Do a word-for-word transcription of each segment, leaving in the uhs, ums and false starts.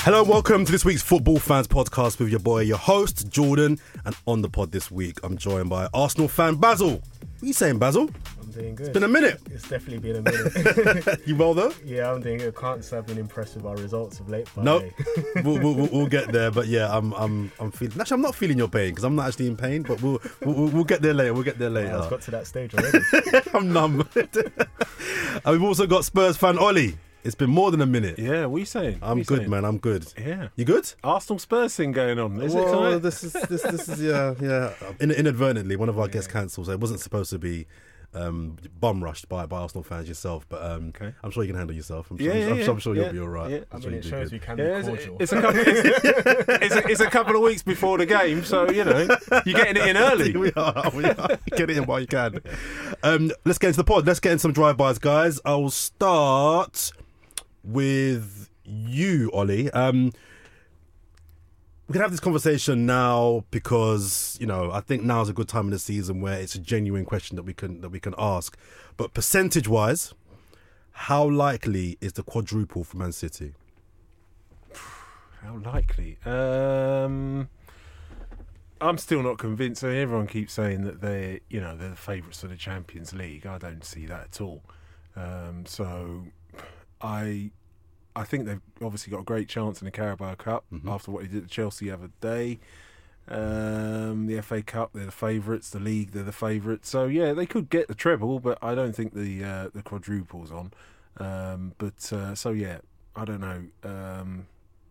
Hello and welcome to this week's Football Fans Podcast with your boy, your host, Jordan. And on the pod this week, I'm joined by Arsenal fan Basil. What are you saying, Basil? I'm doing good. It's been a minute. It's definitely been a minute. You well though? Yeah, I'm doing good. Can't say I've been impressed with our results of late. No, nope. we'll, we'll, we'll get there. But yeah, I'm I'm I'm feeling. Actually, I'm not feeling your pain because I'm not actually in pain. But we'll we'll, we'll get there later. We'll get there later. I've got to that stage already. I'm numb. And we've also got Spurs fan Ollie. It's been more than a minute. Yeah, what are you saying? I'm you good, saying? man. I'm good. Yeah. You good? Arsenal Spurs thing going on, is well, it tonight? This is this this is yeah yeah. In, inadvertently, one of our yeah. guests cancelled, so it wasn't supposed to be um, bum rushed by, by Arsenal fans yourself. But um, okay. I'm sure you can handle yourself. I'm sure, yeah, I'm, yeah, I'm, I'm sure yeah, you'll be all right. Yeah. I'm I sure mean, it shows we can yeah, be cordial. It's, it's, a couple, it's, it's, a, it's a couple of weeks before the game, so you know you're getting it in early. we are. We are. Get it in while you can. Um, let's get into the pod. Let's get in some drive-bys, guys. I will start with you, Ollie. Um, we can have this conversation now because, you know, I think now is a good time in the season where it's a genuine question that we can that we can ask. But percentage-wise, how likely is the quadruple for Man City? How likely? Um, I'm still not convinced. I mean, everyone keeps saying that they're, you know, they're the favourites for the Champions League. I don't see that at all. Um, so. I I think they've obviously got a great chance in the Carabao Cup mm-hmm. after what they did to Chelsea the other day. Um, the F A Cup, they're the favourites. The league, they're the favourites. So yeah, they could get the treble, but I don't think the uh, the quadruple's on. Um, but uh, so yeah, I don't know. Um,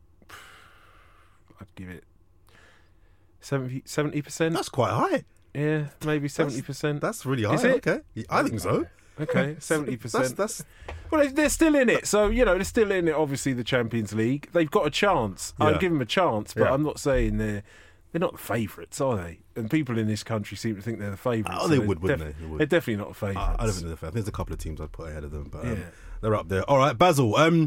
I'd give it seventy percent. That's quite high. Yeah, maybe seventy percent. That's, that's really high. Is it? Okay, I think so. Okay, seventy percent. That's, that's... Well, they're still in it. So, you know, they're still in it, obviously, the Champions League. They've got a chance. Yeah. I'd give them a chance, but yeah. I'm not saying they're they're not the favourites, are they? And people in this country seem to think they're the favourites. Oh, they so would, wouldn't def- they? They would. They're definitely not the favourites. I, I don't think they're the favourites. There's a couple of teams I'd put ahead of them, but um, yeah. they're up there. All right, Basil. Um,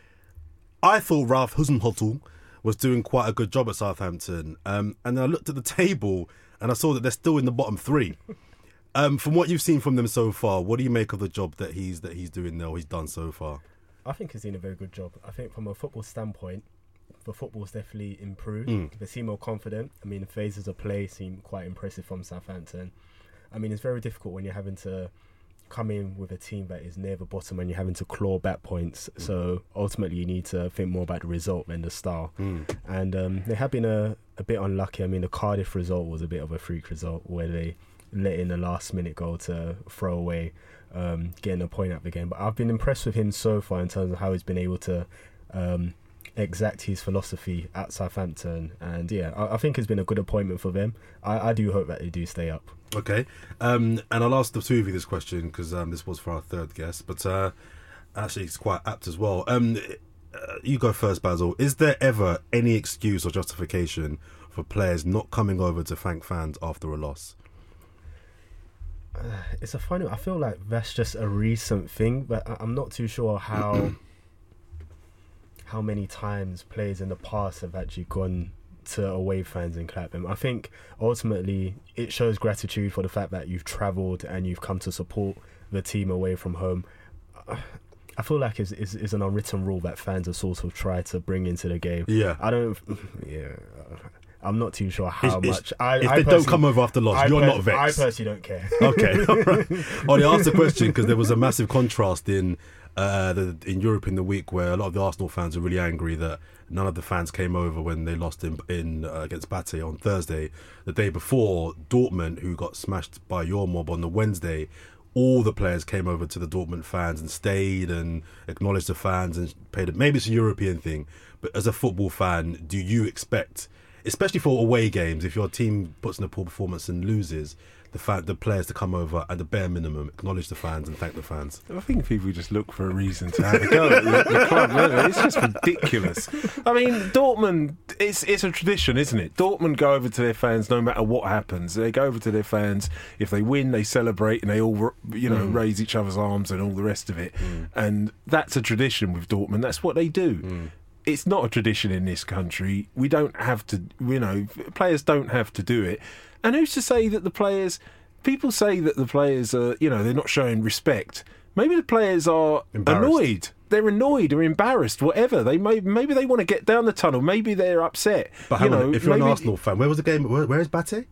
I thought Ralph Hasenhüttl was doing quite a good job at Southampton. Um, and then I looked at the table and I saw that they're still in the bottom three. Um, from what you've seen from them so far, what do you make of the job that he's that he's doing now? He's done so far. I think he's doing a very good job. I think from a football standpoint, the football's definitely improved. Mm. They seem more confident. I mean, the phases of play seem quite impressive from Southampton. I mean, it's very difficult when you're having to come in with a team that is near the bottom and you're having to claw back points. Mm. So ultimately, you need to think more about the result than the style. Mm. And um, they have been a, a bit unlucky. I mean, the Cardiff result was a bit of a freak result where they let in the last minute goal to throw away, um, getting a point out of the game. But I've been impressed with him so far in terms of how he's been able to um, exact his philosophy at Southampton. And yeah, I, I think it's been a good appointment for them. I, I do hope that they do stay up. Okay. Um, and I'll ask the two of you this question because um, this was for our third guest, but uh, actually it's quite apt as well. Um, uh, you go first, Basil. Is there ever any excuse or justification for players not coming over to thank fans after a loss? Uh, it's a funny. I feel like that's just a recent thing, but I'm not too sure how how many times players in the past have actually gone to away fans and clap them. I think ultimately it shows gratitude for the fact that you've travelled and you've come to support the team away from home. I feel like it's, it's, it's an unwritten rule that fans have sort of tried to bring into the game. Yeah, I don't. Yeah. I'm not too sure how it's, much. It's, I, if I they don't come over after loss, I you're per- not vexed. I personally don't care. Okay, all right. Oh, they asked the question because there was a massive contrast in uh, the, in Europe in the week where a lot of the Arsenal fans were really angry that none of the fans came over when they lost in, in uh, against Bate on Thursday. The day before, Dortmund, who got smashed by your mob on the Wednesday, all the players came over to the Dortmund fans and stayed and acknowledged the fans and paid it. Maybe it's a European thing, but as a football fan, do you expect, especially for away games, if your team puts in a poor performance and loses, the fan, the players to come over at the bare minimum, acknowledge the fans and thank the fans? I think people just look for a reason to have a go at the, the club. Really. It's just ridiculous. I mean, Dortmund, it's it's a tradition, isn't it? Dortmund go over to their fans no matter what happens. They go over to their fans. If they win, they celebrate and they all, you know, mm. raise each other's arms and all the rest of it. Mm. And that's a tradition with Dortmund. That's what they do. Mm. It's not a tradition in this country. We don't have to, you know, players don't have to do it. And who's to say that the players, people say that the players are, you know, they're not showing respect. Maybe the players are annoyed. they're annoyed or embarrassed, whatever. They may maybe they want to get down the tunnel. Maybe they're upset. But you hang know, on, if you're maybe, an Arsenal fan, where was the game? Where, where is Bate?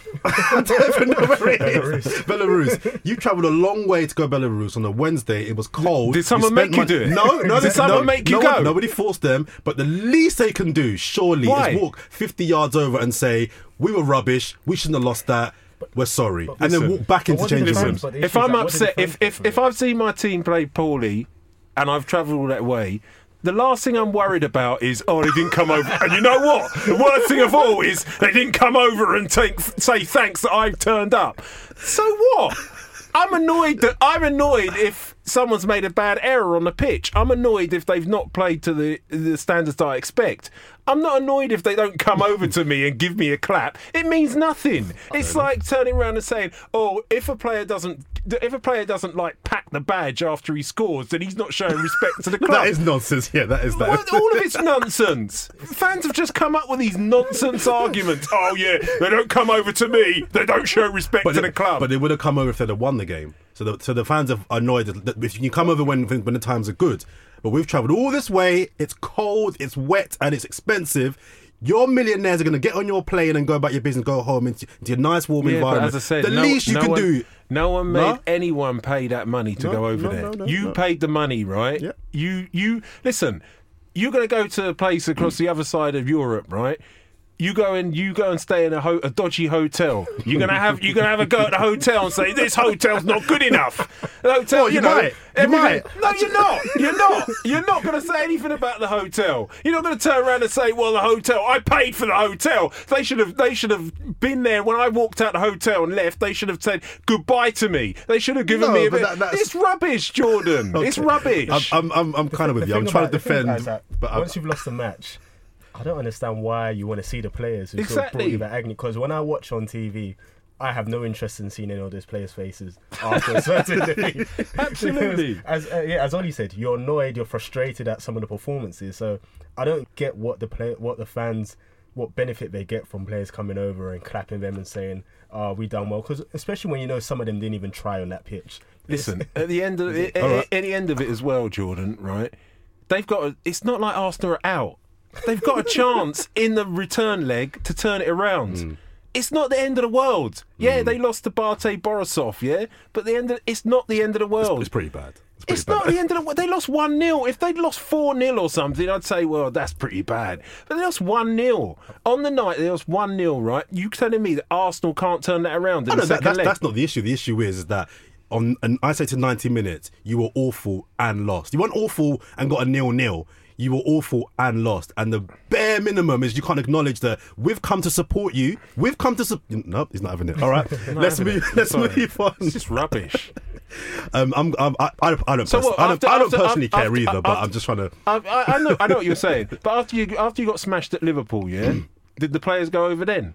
I don't even know where it is. Belarus. You travelled a long way to go Belarus on a Wednesday. It was cold. Did someone make you mon- do it? No, no. Did someone no, make you no go? One, nobody forced them. But the least they can do, surely, Why? is walk fifty yards over and say, "We were rubbish. We shouldn't have lost that. We're sorry," but and listen, then walk back but into what did changing the rooms. fans- but the If issue is I'm that what did the upset, if fans if do? if I've seen my team play poorly and I've travelled all that way, the last thing I'm worried about is, oh, they didn't come over. And you know what? The worst thing of all is they didn't come over and take say thanks that I've turned up. So what? I'm annoyed that I'm annoyed if someone's made a bad error on the pitch. I'm annoyed if they've not played to the the standards that I expect. I'm not annoyed if they don't come over to me and give me a clap. It means nothing. It's like turning around and saying, "Oh, if a player doesn't, if a player doesn't like pack the badge after he scores, then he's not showing respect to the club." That is nonsense. Yeah, that is that. Well, all of it's nonsense. Fans have just come up with these nonsense arguments. Oh yeah, they don't come over to me. They don't show respect But to they, the club. but they would have come over if they'd have won the game. So the, so the fans are annoyed that if you come over when when the times are good. But we've travelled all this way. It's cold, it's wet, and it's expensive. Your millionaires are going to get on your plane and go about your business, go home into, into your nice warm yeah, environment. but as I said, the no, least you no can one, do. No one made No? anyone pay that money to No, go over no, there. no, no, you no. paid the money, right? Yeah. You you listen. You're going to go to a place across the other side of Europe, right? You go and you go and stay in a, ho- a dodgy hotel. You're gonna have you're gonna have a go at the hotel and say this hotel's not good enough. The hotel, Well, you, you know, might. You everything- might. No, you're not. You're not. You're not gonna say anything about the hotel. You're not gonna turn around and say, "Well, the hotel. I paid for the hotel. They should have. They should have been there when I walked out the hotel and left. They should have said goodbye to me. They should have given No, me a but bit. that- that's- It's rubbish, Jordan. It's rubbish. I'm, I'm, I'm, I'm kind of with The you. I'm thing trying about- to the thing defend, about it is that but I'm, once you've lost the match, I don't understand why you want to see the players who sort of Exactly. brought you that agony. Because when I watch on T V, I have no interest in seeing any of those players' faces after a certain defeat. Absolutely. As uh, yeah, as Ollie said, you're annoyed, you're frustrated at some of the performances. So I don't get what the play, what the fans, what benefit they get from players coming over and clapping them and saying, "Oh, we done well." Because especially when you know some of them didn't even try on that pitch. Listen, at the end of it, at, All right. at the end of it as well, Jordan. Right? They've got. A, it's not like Arsenal are out. They've got a chance in the return leg to turn it around. Mm. It's not the end of the world. Yeah, they lost to Bate Borisov. Yeah, but the end. Of, it's not the end of the world. it's pretty bad. It's, pretty It's bad. not the end of the world. They lost one nil. If they'd lost four nil or something, I'd say, well, that's pretty bad. But they lost one nil. On the night, they lost one nil, right? You telling me that Arsenal can't turn that around in Oh, the no, that, second that's, leg? that's not the issue. The issue is, is that on an isolated ninety minutes, you were awful and lost. You weren't awful and got a nil-nil. You were awful and lost. And the bare minimum is you can't acknowledge that we've come to support you. We've come to... Su- nope, he's not having it. All right, let's having move. it. Let's Sorry. move on. It's just rubbish. Um, I'm, I'm, I, I don't, I don't, So pers- what, I don't, after- I don't after- personally after- care either, but after- I'm just trying to. I, I, I know, I know what you're saying. But after you, after you got smashed at Liverpool, yeah, did the players go over then?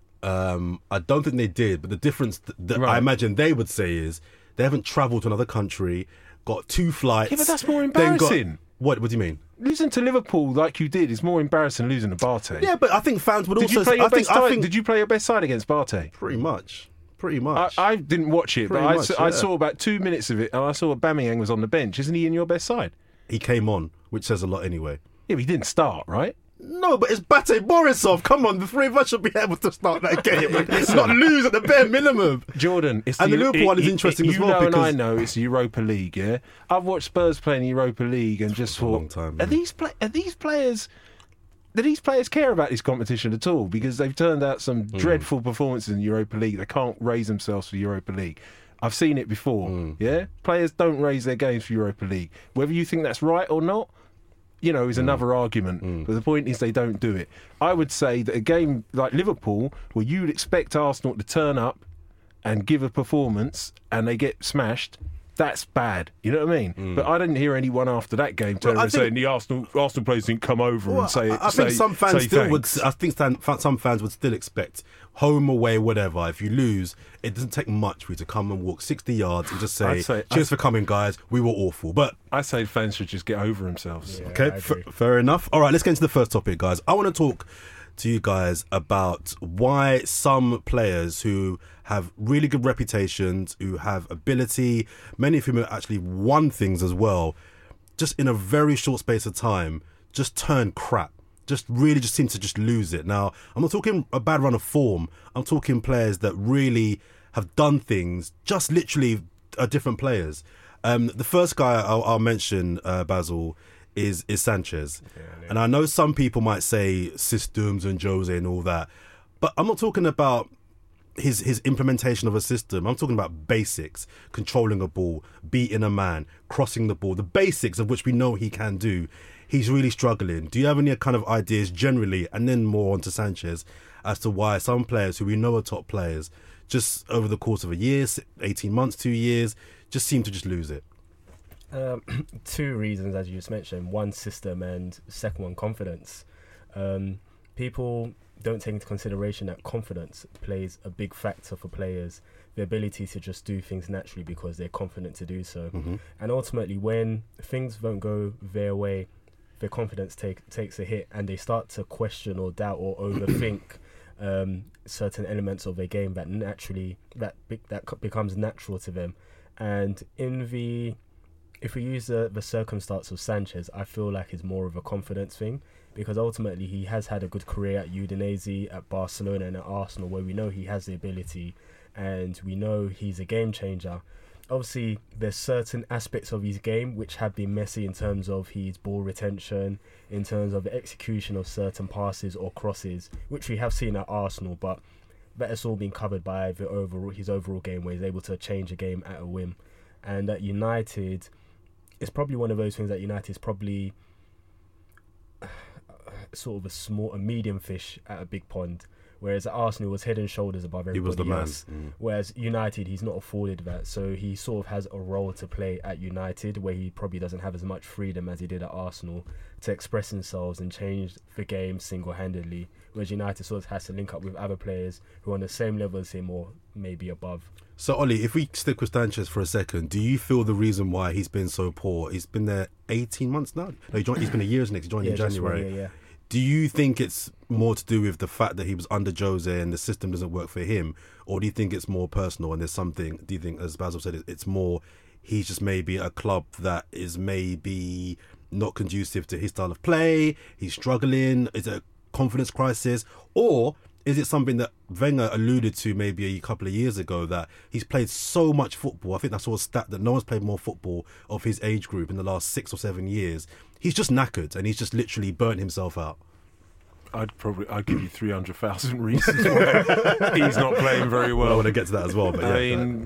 Um, I don't think they did, but the difference th- that I Right. imagine they would say is they haven't travelled to another country, got two flights. Yeah, but that's more then got- embarrassing. what? What do you mean? Losing to Liverpool like you did is more embarrassing than losing to Bate. Yeah, but I think fans would Did also. you play your I think. best I side? think Did you play your best side against Bate? pretty much, pretty I, much. I didn't watch it, Pretty but I, much, saw, I yeah. saw about two minutes of it, and I saw Aubameyang was on the bench. Isn't he in your best side? he came on, which says a lot anyway. Yeah, but he didn't start, right? No, but it's Bate Borisov. Come on, the three of us should be able to start that game. Not lose at the bare minimum. Jordan, it's And the Liverpool one is it- it- interesting you as well know, and I because- know it's the Europa League. Yeah, I've watched Spurs play in the Europa League and just For a thought, long time, are yeah. these play, are these players? Do these players care about this competition at all? Because they've turned out some Hmm. dreadful performances in the Europa League. They can't raise themselves for the Europa League. I've seen it before. Hmm. Yeah, players don't raise their games for Europa League. Whether you think that's right or not, you know, is another argument. But the point is they don't do it. I would say that a game like Liverpool, where you'd expect Arsenal to turn up and give a performance and they get smashed, that's bad. You know what I mean? But I didn't hear anyone after that game turn Well, I around think- saying the Arsenal Arsenal players didn't come over Well, and say I, I say, think some fans say still would. thanks. I think stan- fa- some fans would still expect home, away, whatever. If you lose, it doesn't take much for you to come and walk sixty yards and just say, I'd say- "Cheers I'd- for coming, guys. We were awful." But I say fans should just get over themselves. Yeah, okay, I f- agree. fair enough. All right, let's get into the first topic, guys. I want to talk to you guys about why some players who have really good reputations, who have ability, many of whom have actually won things as well, just in a very short space of time, just turned crap. Just really just seem to just lose it. Now, I'm not talking a bad run of form. I'm talking players that really have done things, just literally are different players. Um, the first guy I'll, I'll mention, uh, Basil, is is Sanchez. Yeah, yeah. And I know some people might say systems and Jose and all that, but I'm not talking about his his implementation of a system. I'm talking about basics: controlling a ball, beating a man, crossing the ball, the basics of which we know he can do. He's really struggling. Do you have any kind of ideas generally, and then more onto Sanchez, as to why some players who we know are top players, just over the course of a year, eighteen months, two years, just seem to just lose it? Um, two reasons, as you just mentioned. One, system, and second one, confidence. Um, people don't take into consideration that confidence plays a big factor for players, the ability to just do things naturally because they're confident to do so. Mm-hmm. And ultimately, when things don't go their way, their confidence take, takes a hit, and they start to question or doubt or overthink um, certain elements of their game that naturally that be, that becomes natural to them. And in the if we use the, the circumstance of Sanchez, I feel like it's more of a confidence thing, because ultimately he has had a good career at Udinese, at Barcelona and at Arsenal, where we know he has the ability and we know he's a game changer. Obviously, there's certain aspects of his game which have been messy in terms of his ball retention, in terms of the execution of certain passes or crosses, which we have seen at Arsenal, but that has all been covered by the overall his overall game, where he's able to change a game at a whim. And at United, it's probably one of those things that United is probably sort of a small, a medium fish at a big pond. Whereas at Arsenal, was head and shoulders above everybody he was the man. else. Mm. Whereas United, he's not afforded that. So he sort of has a role to play at United, where he probably doesn't have as much freedom as he did at Arsenal to express himself and change the game single-handedly. Whereas United sort of has to link up with other players who are on the same level as him or maybe above. So, Ollie, if we stick with Sanchez for a second, do you feel the reason why he's been so poor? He's been there eighteen months now. No, he joined, he's been a year next. He joined yeah, in January. One, yeah, yeah. Do you think it's more to do with the fact that he was under Jose and the system doesn't work for him? Or do you think it's more personal and there's something, do you think, as Basil said, it's more he's just maybe a club that is maybe not conducive to his style of play, he's struggling, is it a confidence crisis? Or is it something that Wenger alluded to maybe a couple of years ago, that he's played so much football? I think that's sort of stat that no one's played more football of his age group in the last six or seven years. He's just knackered and he's just literally burnt himself out. I'd probably I'd give you three hundred thousand reasons why he's not playing very well. well. I want to get to that as well. But yeah, I mean,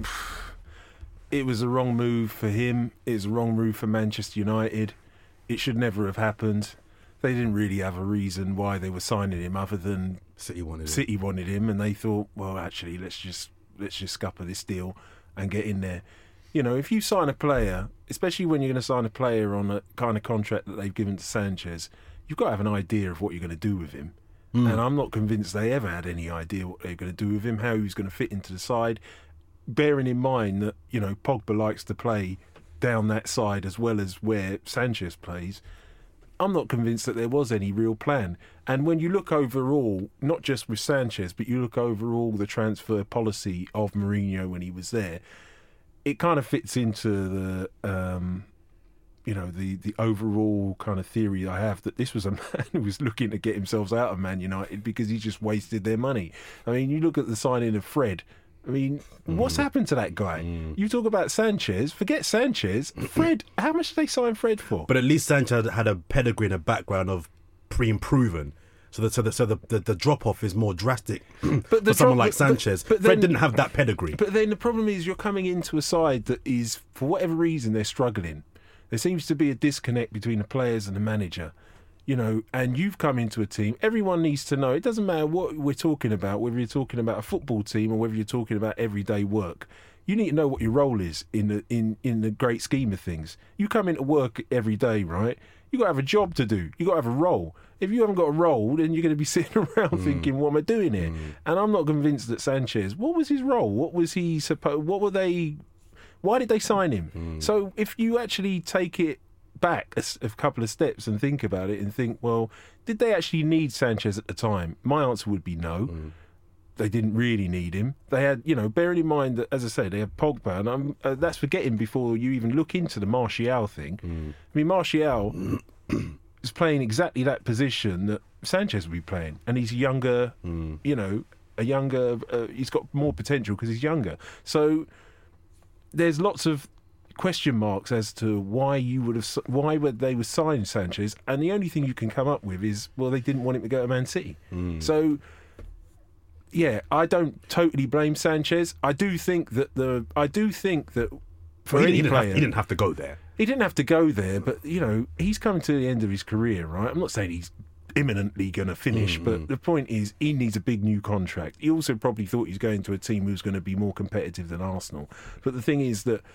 it was a wrong move for him. It was a wrong move for Manchester United. It should never have happened. They didn't really have a reason why they were signing him, other than City wanted City him. wanted him, and they thought, well, actually, let's just let's just scupper this deal and get in there. You know, if you sign a player, especially when you're going to sign a player on a kind of contract that they've given to Sanchez, you've got to have an idea of what you're going to do with him. Mm. And I'm not convinced they ever had any idea what they're going to do with him, how he was going to fit into the side, bearing in mind that, you know, Pogba likes to play down that side as well as where Sanchez plays. I'm not convinced that there was any real plan. And when you look overall, not just with Sanchez, but you look overall the transfer policy of Mourinho when he was there, it kind of fits into the, um, you know, the, the overall kind of theory I have that this was a man who was looking to get himself out of Man United because he just wasted their money. I mean, you look at the signing of Fred. I mean, mm. what's happened to that guy? Mm. You talk about Sanchez, forget Sanchez. Fred, how much did they sign Fred for? But at least Sanchez had a pedigree and a background of pre-proven. So the so the so the, the, the drop off is more drastic but for someone like Sanchez. But, but Fred then, didn't have that pedigree. But then the problem is you're coming into a side that is, for whatever reason, they're struggling. There seems to be a disconnect between the players and the manager, you know. And you've come into a team. Everyone needs to know. It doesn't matter what we're talking about, whether you're talking about a football team or whether you're talking about everyday work. You need to know what your role is in the in in the great scheme of things. You come into work every day, right? You got to have a job to do. You got to have a role. If you haven't got a role, then you're going to be sitting around mm. thinking, "What am I doing here?" Mm. And I'm not convinced that Sanchez. What was his role? What was he supposed? What were they? Why did they sign him? Mm. So if you actually take it back a, a couple of steps and think about it and think, well, did they actually need Sanchez at the time? My answer would be no. Mm. they didn't really need him. They had, you know, bearing in mind that, as I say, they had Pogba, and I'm, uh, that's forgetting before you even look into the Martial thing. Mm. I mean, Martial is playing exactly that position that Sanchez would be playing, and he's younger, mm. you know, a younger, uh, he's got more potential because he's younger. So there's lots of question marks as to why you would have, why would they would sign Sanchez, and the only thing you can come up with is, well, they didn't want him to go to Man City. Mm. So, yeah, I don't totally blame Sanchez. I do think that the, I do think that for well, he, any he didn't player, have, he didn't have to go there. He didn't have to go there, but you know, he's coming to the end of his career, right? I'm not saying he's imminently going to finish, mm-hmm. but the point is he needs a big new contract. He also probably thought he's going to a team who's going to be more competitive than Arsenal. But the thing is that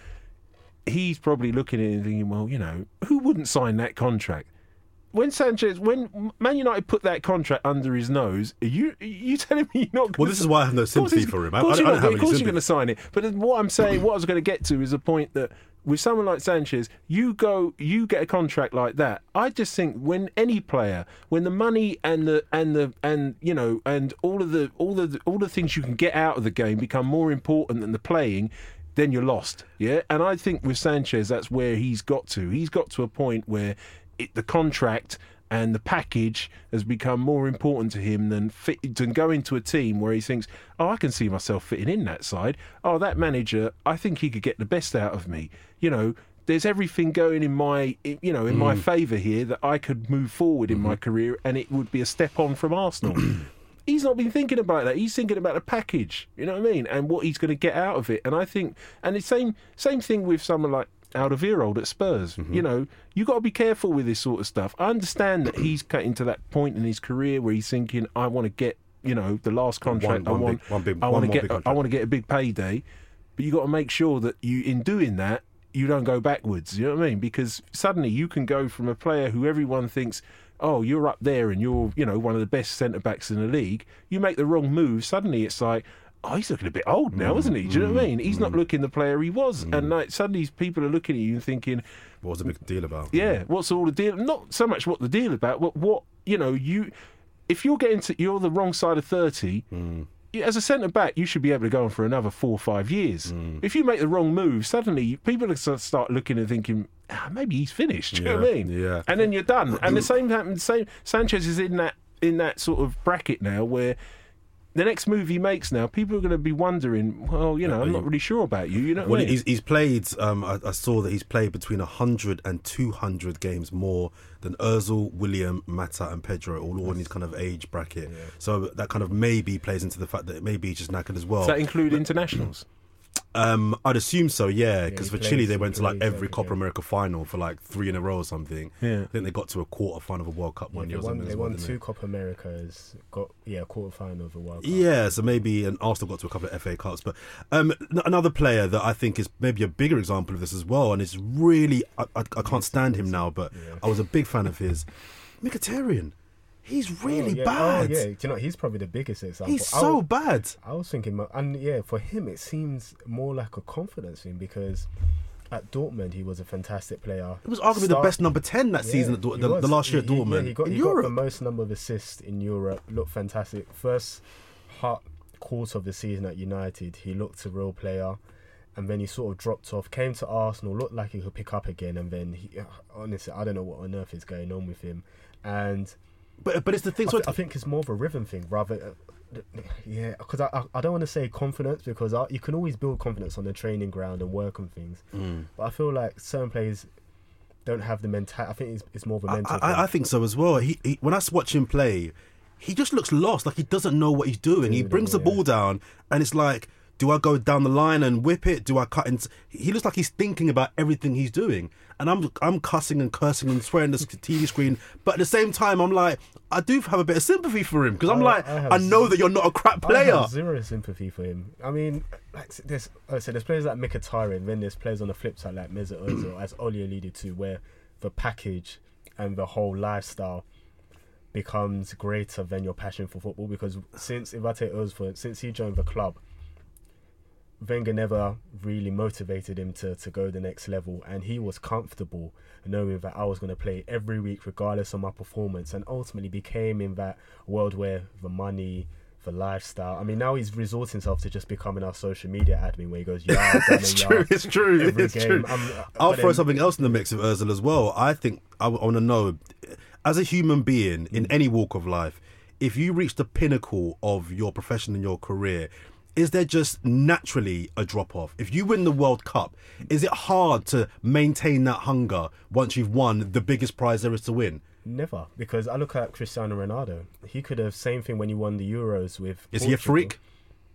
he's probably looking at it and thinking, well, you know, who wouldn't sign that contract? When Sanchez, when Man United put that contract under his nose, are you are you telling me you're not going to... Well, this is why I have no sympathy for him. I, I don't not, have any Of course sympathy. you're going to sign it. But what I'm saying, what I was going to get to is the point that with someone like Sanchez, you go, you get a contract like that. I just think when any player, when the money and the and the and you know and all of the all the all the things you can get out of the game become more important than the playing, then you're lost. Yeah, and I think with Sanchez, that's where he's got to. He's got to a point where it, the contract and the package has become more important to him than fit, than go into a team where he thinks, oh, I can see myself fitting in that side. Oh, that manager, I think he could get the best out of me. You know, there's everything going in my, you know, in mm. my favour here that I could move forward mm-hmm. in my career, and it would be a step on from Arsenal. He's not been thinking about that. He's thinking about the package, you know what I mean, and what he's going to get out of it. And I think, and the same same thing with someone like Alderweireld at Spurs. Mm-hmm. You know, you got to be careful with this sort of stuff. I understand that he's getting to that point in his career where he's thinking, I want to get, you know, the last contract. One, one I want, big, one big, I want one to get, I want to get a big payday. But you got to make sure that you, in doing that, you don't go backwards. You know what I mean? Because suddenly you can go from a player who everyone thinks, oh, you're up there and you're, you know, one of the best centre backs in the league. You make the wrong move. Suddenly it's like, oh, he's looking a bit old now, mm, isn't he? Do you know what I mean? He's mm, not looking the player he was. Mm. And like suddenly people are looking at you and thinking, what's the big deal about? Yeah, what's all the deal? Not so much what the deal about, but what, you know, you, if you're getting to, you're the wrong side of thirty, mm. as a centre back, you should be able to go on for another four or five years. Mm. If you make the wrong move, suddenly people start looking and thinking, ah, maybe he's finished. Do you yeah, know what I mean? Yeah. And then you're done. And the same happens. Same Sanchez is in that in that sort of bracket now where the next move he makes now, people are going to be wondering, well, you know, I'm not really sure about you. You know what well, I mean? he's, he's played, um, I, I saw that he's played between one hundred and two hundred games more than Ozil, William, Mata and Pedro, all, all in his kind of age bracket. Yeah. So that kind of maybe plays into the fact that maybe he's just knackered as well. Does that include but, internationals? Um, I'd assume so, yeah, because yeah, for Chile they went to like every every Copa game. America final for like three in a row or something. Yeah. I think they got to a quarter final of a World Cup yeah, one they year. won, or they well, won two they? Copa Americas, got yeah, quarter final of the World Cup. Yeah, so maybe and Arsenal got to a couple of F A Cups, but um, n- another player that I think is maybe a bigger example of this as well, and it's really I, I, I can't stand him now, but yeah. I was a big fan of his, Mkhitaryan. He's really oh, yeah. bad. Oh, yeah, do you know, he's probably the biggest example. He's so I, bad. I was thinking, and yeah, for him it seems more like a confidence thing because at Dortmund he was a fantastic player. He was arguably Start, the best number ten that yeah, season, at, the, the last year at he, Dortmund. Yeah, he got, in he Europe. got the most number of assists in Europe, looked fantastic. First half quarter of the season at United, he looked a real player. And then he sort of dropped off, came to Arsenal, looked like he could pick up again. And then, he, honestly, I don't know what on earth is going on with him. And But but it's the thing. I, So th- I think it's more of a rhythm thing, rather. Uh, yeah, because I, I I don't want to say confidence because I, you can always build confidence on the training ground and work on things. Mm. But I feel like certain players don't have the mental. I think it's, it's more of a mental. I, I, I think so as well. He, he when I watch him play, he just looks lost. Like he doesn't know what he's doing. Dude, he brings yeah. the ball down, and it's like, do I go down the line and whip it? Do I cut into... He looks like he's thinking about everything he's doing. And I'm I'm cussing and cursing and swearing at the T V screen. But at the same time, I'm like, I do have a bit of sympathy for him. Because I'm I, like, I, I know z- that you're not a crap player. I have zero sympathy for him. I mean, like there's, like I said, there's players like Mkhitaryan, then there's players on the flip side like Mesut Ozil, as Oli alluded to, where the package and the whole lifestyle becomes greater than your passion for football. Because since, if I take Ozil, since he joined the club, Wenger never really motivated him to, to go the next level, and he was comfortable knowing that I was going to play every week regardless of my performance, and ultimately became in that world where the money, the lifestyle. I mean, now he's resorting himself to just becoming our social media admin, where he goes, "Yeah, it's true. It's true. Every It's game. true. I'm, I'll but throw then- something else in the mix of Özil as well. I think I, want to know, as a human being in any walk of life, if you reach the pinnacle of your profession and your career, is there just naturally a drop off? If you win the World Cup, is it hard to maintain that hunger once you've won the biggest prize there is to win? Never, because I look at Cristiano Ronaldo. He could have same thing when he won the Euros with. Is he a Portugal. freak?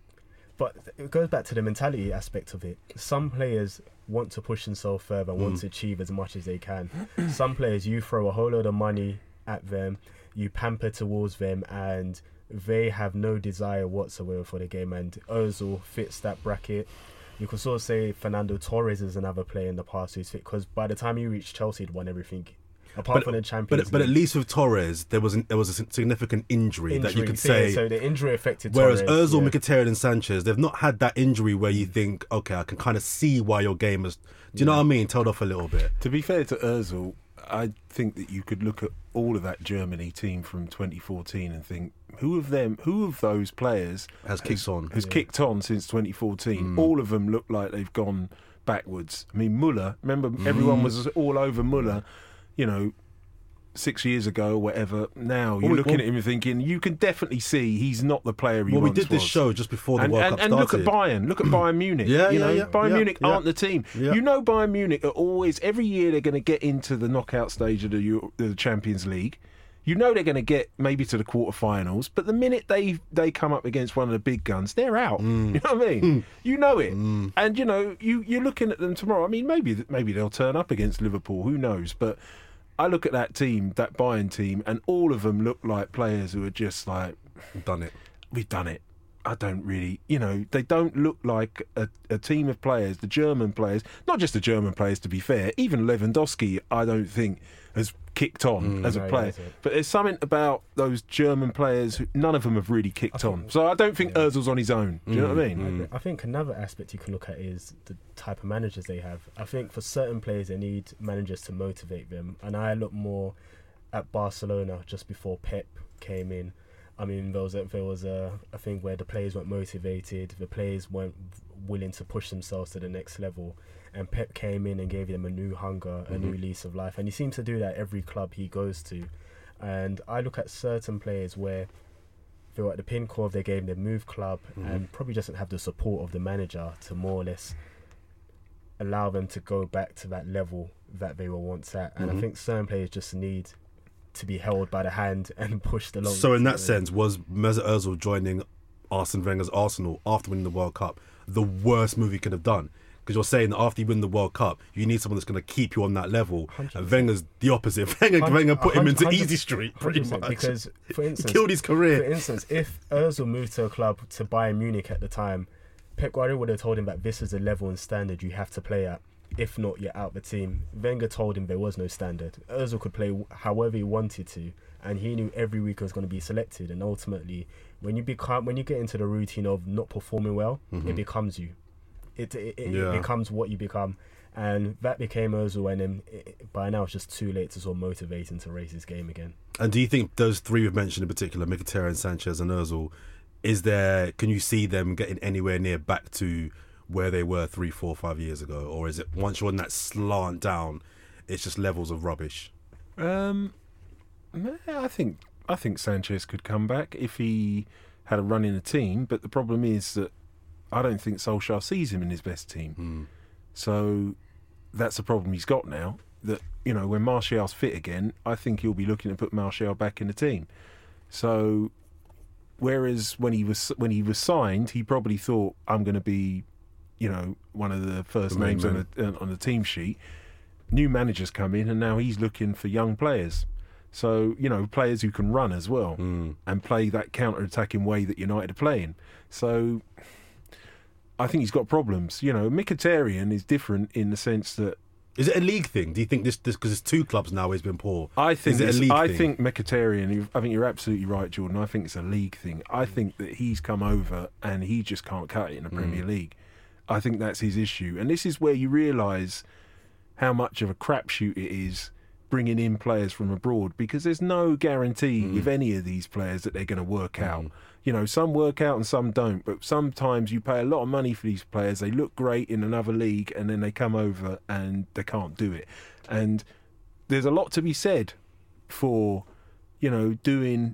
But it goes back to the mentality aspect of it. Some players want to push themselves further, Mm. want to achieve as much as they can. Some players, you throw a whole load of money at them, you pamper towards them, and they have no desire whatsoever for the game. And Ozil fits that bracket. You could sort of say Fernando Torres is another player in the past who's fit, because by the time he reached Chelsea, he'd won everything. Apart But, from the Champions but, but at League. least with Torres, there was an, there was a significant injury, that you Injury, could so yeah, say. so the injury affected Whereas Torres, Ozil, yeah. Mkhitaryan and Sanchez, they've not had that injury where you think, okay, I can kind of see why your game is, do you know what I mean, tailed off a little bit. To be fair to Ozil, I think that you could look at all of that Germany team from twenty fourteen and think, who of them, who of those players Has kicked on. has Yeah. kicked on since twenty fourteen? Mm. All of them look like they've gone backwards. I mean, Muller, remember everyone was all over Muller, you know, six years ago or whatever. Now you're we- looking well- at him and thinking, you can definitely see he's not the player he Well, we once did this was. show just before the and, World and, Cup and look started. at Bayern. Look at Bayern Munich. Yeah, you yeah, know, yeah, Bayern yeah, Munich yeah. aren't the team. Yeah. You know, Bayern Munich are always every year they're going to get into the knockout stage of the, Euro, the Champions League. You know they're going to get maybe to the quarterfinals, but the minute they they come up against one of the big guns, they're out. Mm. You know what I mean? You know it, and you know you you're looking at them tomorrow. I mean, maybe maybe they'll turn up against Liverpool. Who knows? But I look at that team, that Bayern team, and all of them look like players who are just like, Done it. we've done it. I don't really, you know, they don't look like a, a team of players, the German players, not just the German players, to be fair. Even Lewandowski, I don't think, has kicked on as a No, he player. hasn't. But there's something about those German players, who, none of them have really kicked on. So I don't think Ozil's on his own. Do you know what I mean? I agree. I think another aspect you can look at is the type of managers they have. I think for certain players, they need managers to motivate them. And I look more at Barcelona just before Pep came in. I mean, there was a, there was a, a thing where the players weren't motivated, the players weren't willing to push themselves to the next level. And Pep came in and gave them a new hunger, a new lease of life. And he seems to do that every club he goes to. And I look at certain players where they're at the pinnacle of their game, they move club, and probably doesn't have the support of the manager to more or less allow them to go back to that level that they were once at. And I think certain players just need to be held by the hand and pushed along. So in that sense, was Mesut Ozil joining Arsene Wenger's Arsenal after winning the World Cup the worst move he could have done? Because you're saying that after you win the World Cup, you need someone that's going to keep you on that level. one hundred percent. And Wenger's the opposite. Wenger, Hundred- Wenger put him a into hundred- easy street, pretty one hundred percent, much. Because, for instance, Killed his For career. instance, if Ozil moved to a club to Bayern Munich at the time, Pep Guardiola would have told him that this is the level and standard you have to play at. If not, you're out the team. Wenger told him there was no standard. Ozil could play however he wanted to, and he knew every week was going to be selected. And ultimately, when you become, when you get into the routine of not performing well, it becomes you. It it, it, Yeah. it becomes what you become. And that became Ozil, and then it, by now it's just too late to sort of motivate him to raise his game again. And do you think those three we've mentioned in particular, Mkhitaryan, Sanchez and Ozil, is there, can you see them getting anywhere near back to where they were three, four, five years ago? Or is it once you're on that slant down, it's just levels of rubbish? Um, yeah, I think I think Sanchez could come back if he had a run in the team. But the problem is that I don't think Solskjaer sees him in his best team. Mm. So that's the problem he's got now. That, you know, when Martial's fit again, I think he'll be looking to put Martial back in the team. So whereas when he was when he was signed, he probably thought, I'm going to be, you know, one of the first The main names on man. the on the team sheet. New managers come in, and now he's looking for young players. So, you know, players who can run as well Mm. and play that counter-attacking way that United are playing. So I think he's got problems. You know, Mkhitaryan is different in the sense that Is it a league thing? Do you think this, this because it's two clubs now, he's been poor? I think Is it a it's- league I thing? think Mkhitaryan, you- I think you're absolutely right, Jordan. I think it's a league thing. I think that he's come over and he just can't cut it in the Premier Mm. League. I think that's his issue. And this is where you realise how much of a crapshoot it is bringing in players from abroad, because there's no guarantee Mm. with any of these players that they're going to work out. Mm. You know, some work out and some don't, but sometimes you pay a lot of money for these players. They look great in another league and then they come over and they can't do it. And there's a lot to be said for, you know, doing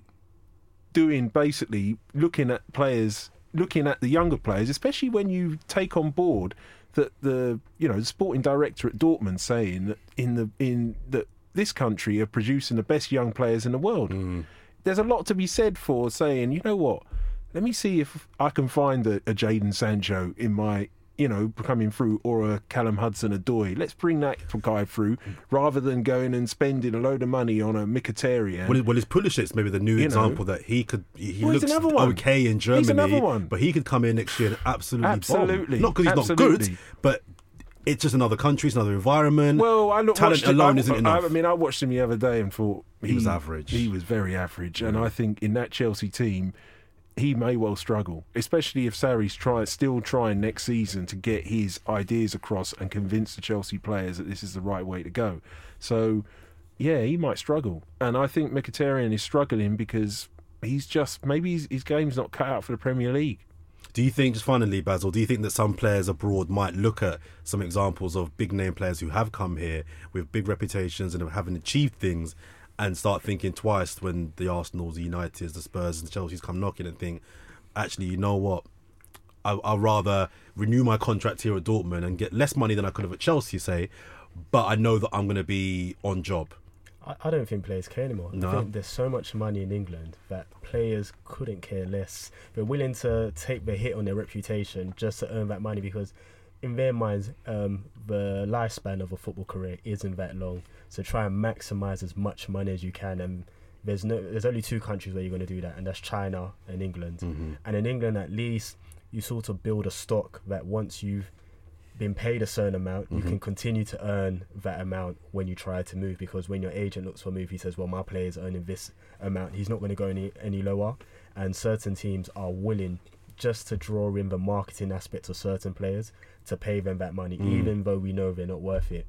doing basically looking at players, looking at the younger players, especially when you take on board that the, you know, the sporting director at Dortmund saying that in the in that this country are producing the best young players in the world. Mm. There's a lot to be said for saying, you know what, let me see if I can find a, a Jadon Sancho in my, you know, coming through, or a Callum Hudson-Odoi. Let's bring that guy through rather than going and spending a load of money on a Mkhitaryan. Well, well, his Pulisic's maybe the new You example know. that he could. He, he Well, he's looks another one. okay in Germany, He's another one. but he could come in next year and absolutely, Absolutely. bomb. Not because he's Absolutely. not good, but it's just another country, it's another environment. Well, I look, Talent watched him, alone I, isn't I, enough. I mean, I watched him the other day and thought He was average. He was very average, and I think in that Chelsea team, he may well struggle, especially if Sarri's try, still trying next season to get his ideas across and convince the Chelsea players that this is the right way to go. So, yeah, he might struggle, and I think Mkhitaryan is struggling because he's just maybe his, his game's not cut out for the Premier League. Do you think, just finally, Basil, do you think that some players abroad might look at some examples of big name players who have come here with big reputations and haven't achieved things, and start thinking twice when the Arsenals, the Uniteds, the Spurs and Chelsea's come knocking and think, actually, you know what, I, I'd rather renew my contract here at Dortmund and get less money than I could have at Chelsea, say, but I know that I'm going to be on job. I, I don't think players care anymore. No. I think there's so much money in England that players couldn't care less. They're willing to take the hit on their reputation just to earn that money, because in their minds, um, the lifespan of a football career isn't that long. So try and maximise as much money as you can. And there's no, there's only two countries where you're going to do that, and that's China and England. Mm-hmm. And in England, at least, you sort of build a stock that once you've been paid a certain amount, you Mhm. can continue to earn that amount when you try to move, because when your agent looks for a move, he says, well, my player's earning this amount, he's not going to go any, any lower. And certain teams are willing, just to draw in the marketing aspects of certain players, to pay them that money, Mm. even though we know they're not worth it.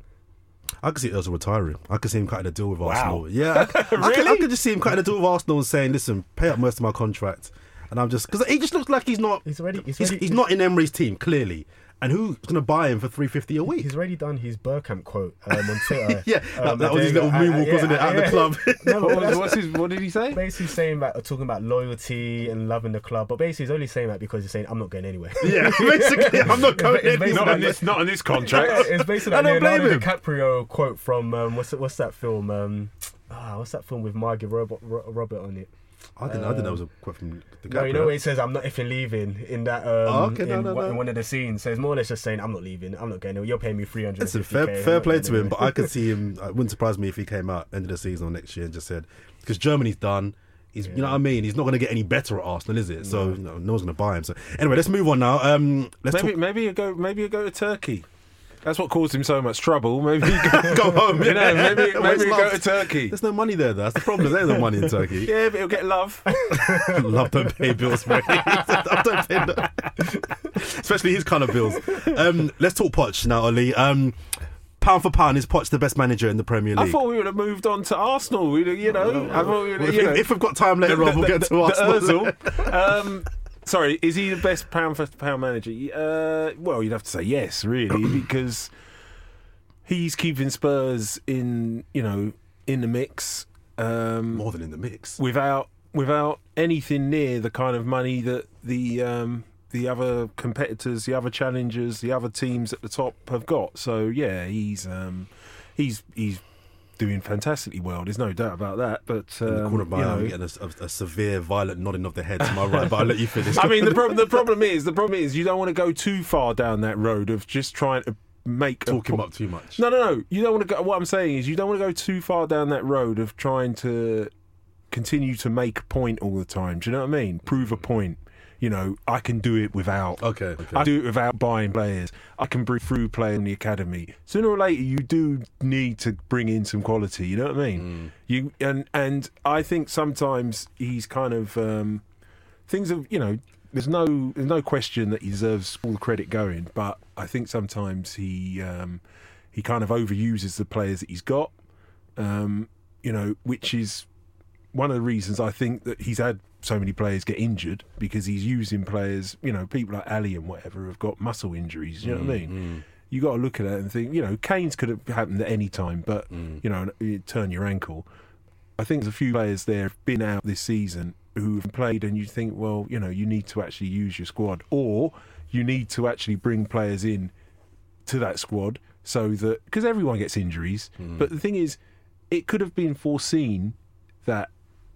I could see Ozil retiring. I could see him cutting a deal with Wow. Arsenal. Yeah, I, I, could, Really? I could just see him cutting a deal with Arsenal and saying, listen, pay up most of my contract. And I'm just, because he just looks like he's not, He's already, he's he's, already, he's not in Emery's team, clearly. And who's going to buy him for three fifty a week? He's already done his Burkamp quote um, on Twitter. Yeah, um, that, that was his little I- I- moonwalk, wasn't it, yeah, at the yeah. club? No, but What, was, that's- what's his, what did he say? basically saying that, talking about loyalty and loving the club, but basically he's only saying that because he's saying, I'm not going anywhere. Yeah, basically, I'm not going It's basically Not like- on this, not on this Yeah, contract. it's basically I like don't blame Leonardo him. DiCaprio quote from um, what's what's that film? Um, ah, what's that film with Margot Robert, Ro- Robert on it? I didn't, I didn't know it was a quote from the No, you know where he says, "I'm not effing leaving" in that. Um, Oh, okay, no, in, no, one- no. in one of the scenes. So it's more or less just saying, "I'm not leaving. I'm not going. You're paying me three hundred." Listen, fair, fair play to him, but I could see him. It wouldn't surprise me if he came out end of the season or next year and just said, because Germany's done. He's, you know what I mean. He's not going to get any better at Arsenal, is it? So No. you know, no one's going to buy him. So anyway, let's move on now. Um, let's Maybe, talk. maybe you go. Maybe you go to Turkey. That's what caused him so much trouble. Maybe you go, Go home. you know, maybe Where's maybe you go love? to Turkey. There's no money there. Though. That's the problem. There's no money in Turkey. Yeah, but he'll get love. Love don't pay bills, mate. Love don't pay no- especially his kind of bills. Um, let's talk Poch now, Oli. Um, pound for pound, is Poch the best manager in the Premier League? I thought we would have moved on to Arsenal. We'd, have- you know, I thought we would, Well, if, you know, if we've got time later on, we'll get to the Arsenal. Ozil. um, sorry, is he the best pound for pound manager? Uh, well, you'd have to say yes, really, because he's keeping Spurs in, you know, in the mix. Um, More than in the mix. without without anything near the kind of money that the um, the other competitors, the other challengers, the other teams at the top have got. So yeah, he's um, he's he's doing fantastically well. There's no doubt about that. But um, In the corner of my you eye, I'm know, getting a, a, a severe, violent nodding of the head to my right, but I'll let you finish. I mean, the problem the problem is the problem is you don't want to go too far down that road of just trying to make Talk a him po- up too much. No, no, no. You don't want to go. What I'm saying is, you don't want to go too far down that road of trying to continue to make a point all the time. Do you know what I mean? Prove a point. You know, I can do it without. Okay, okay. I do it without buying players. I can bring through players in the academy. Sooner or later, you do need to bring in some quality. You know what I mean? You and and I think sometimes he's kind of um, things of you know. There's no there's no question that he deserves all the credit going, but I think sometimes he um, he kind of overuses the players that he's got, um, you know, which is one of the reasons I think that he's had so many players get injured, because he's using players, you know, people like Ali and whatever have got muscle injuries, you know mm, what I mean? Mm. You got to look at it and think, you know, Kane's could have happened at any time, but, mm. you know, you turn your ankle. I think there's a few players there have been out this season who've played, and you think, well, you know, you need to actually use your squad, or you need to actually bring players in to that squad so that, because everyone gets injuries, mm. but the thing is, it could have been foreseen that,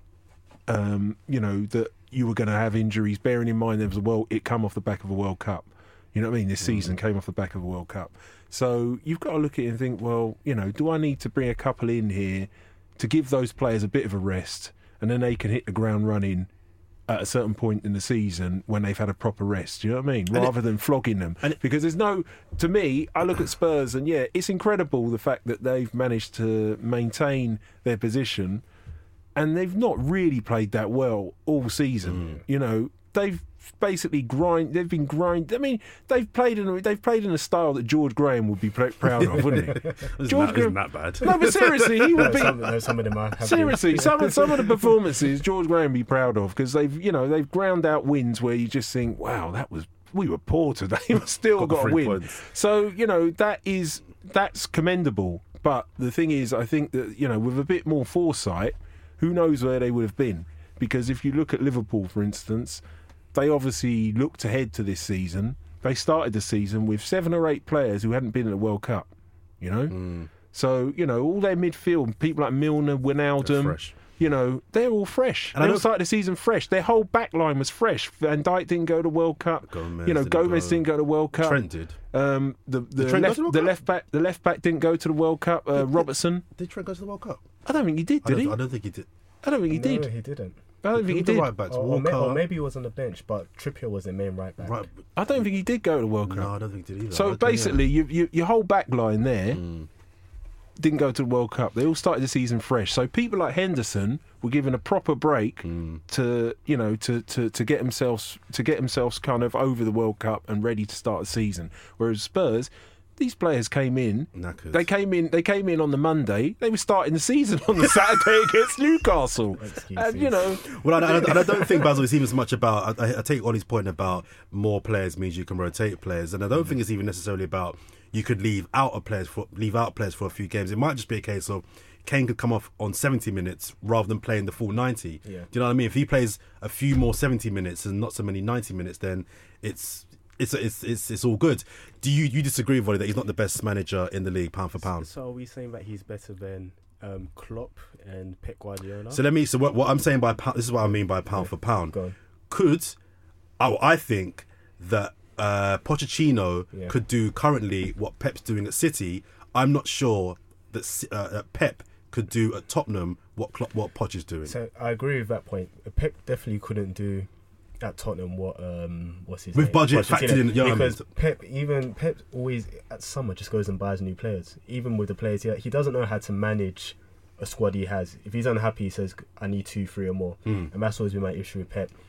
um, you know, that you were going to have injuries, bearing in mind there was a world, it come off the back of a World Cup. You know what I mean? This season mm. came off the back of a World Cup. So you've got to look at it and think, well, you know, do I need to bring a couple in here to give those players a bit of a rest, and then they can hit the ground running at a certain point in the season when they've had a proper rest, you know what I mean? Rather it, than flogging them. And because there's no, to me, I look at Spurs and yeah, it's incredible the fact that they've managed to maintain their position, and they've not really played that well all season. Mm. You know, they've basically grind. They've been grind. I mean, they've played in. They've played in a style that George Graham would be pr- proud of, wouldn't he? George Graham, isn't that bad? No, but seriously, he would be. Some, no, some of them are. Seriously, some of some of the performances George Graham would be proud of, because they've, you know, they've ground out wins where you just think, wow, that was, we were poor today, we've still got, got a win. Points. So you know, that is that's commendable. But the thing is, I think that, you know, with a bit more foresight, who knows where they would have been? Because if you look at Liverpool, for instance, they obviously looked ahead to this season. They started the season with seven or eight players who hadn't been in the World Cup, you know? Mm. So, you know, all their midfield, people like Milner, Wijnaldum, you know, they're all fresh. And they all started the season fresh. Their whole back line was fresh. Van Dijk didn't go to World Cup. Gomez you know, didn't Gomez go. didn't go to World Cup. Trent did. Um, the the, did left, the, the left back the left back didn't go to the World Cup. Uh, did, Robertson. Did, did Trent go to the World Cup? I don't think he did, did I he? I don't think he did. I don't think he no, did. he didn't. I don't think he did. Right backs, or, Walker. or, maybe he was on the bench, but Trippier was the main right back. Right. I don't think he did go to the World Cup. No, I don't think he did either. So basically, you, you, your whole back line there mm. didn't go to the World Cup. They all started the season fresh. So people like Henderson were given a proper break mm. to, you know, to, to, to get themselves to get themselves kind of over the World Cup and ready to start the season. Whereas Spurs, these players came in. Knackered. They came in. They came in on the Monday. They were starting the season on the Saturday against Newcastle. And you know, well, I, I, I don't think Basil is even as much about. I, I take Ollie's point about more players means you can rotate players, and I don't mm. think it's even necessarily about you could leave out a players for leave out players for a few games. It might just be a case of Kane could come off on seventy minutes rather than playing the full ninety. Yeah. Do you know what I mean? If he plays a few more seventy minutes and not so many ninety minutes, then it's. It's, it's it's it's all good. Do you you disagree, Volley, that he's not the best manager in the league, pound for pound? So are we saying that he's better than um, Klopp and Pep Guardiola? So let me. So what, what I'm saying by pound, this is what I mean by pound yeah. for pound. Go on. Could oh, I think that uh, Pochettino yeah. could do currently what Pep's doing at City. I'm not sure that uh, Pep could do at Tottenham what Klopp, what Poch is doing. So I agree with that point. Pep definitely couldn't do at Tottenham what um what's his with name? budget factored in, you know because what I mean? Pep even Pep always at summer just goes and buys new players. Even with the players he he doesn't know how to manage a squad he has. If he's unhappy, he says I need two, three or more, mm. and that's always been my issue with Pep.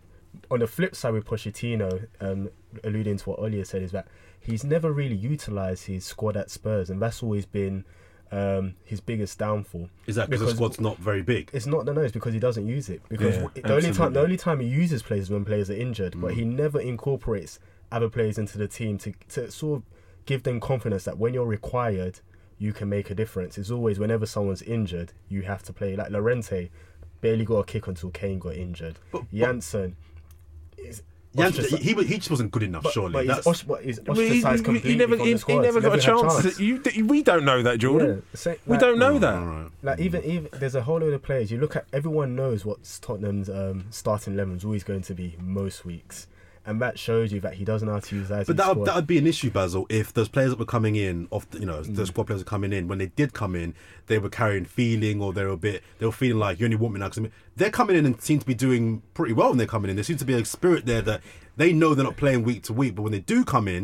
On the flip side with Pochettino, um, alluding to what Ollie said, is that he's never really utilised his squad at Spurs, and that's always been Um, his biggest downfall. Is that because the squad's not very big? It's not. No, it's because he doesn't use it. Because yeah, the only time the only time he uses players is when players are injured, mm. but he never incorporates other players into the team to to sort of give them confidence that when you're required, you can make a difference. It's always whenever someone's injured, you have to play. Like Llorente barely got a kick until Kane got injured. But, Janssen is. Janssen, he, he he just wasn't good enough, but, surely. But That's, he's, os- he's ostracised he, completely he never, from he, the squad. he never got never a chance. chance. To, you, we don't know that, Jordan. Yeah, same, we like, don't know oh, that. Right. Like even even there's a whole load of players. You look at everyone knows what Tottenham's um, starting eleven is always going to be most weeks, and that shows you that he doesn't know how to use that. But that that would be an issue, Basil, if those players that were coming in, off the, you know, mm. those squad players were coming in. When they did come in, they were carrying feeling, or they were a bit, they were feeling like you only want me now. Cause I mean, they're coming in and seem to be doing pretty well when they're coming in. There seems to be a spirit there that they know they're not playing week to week, but when they do come in,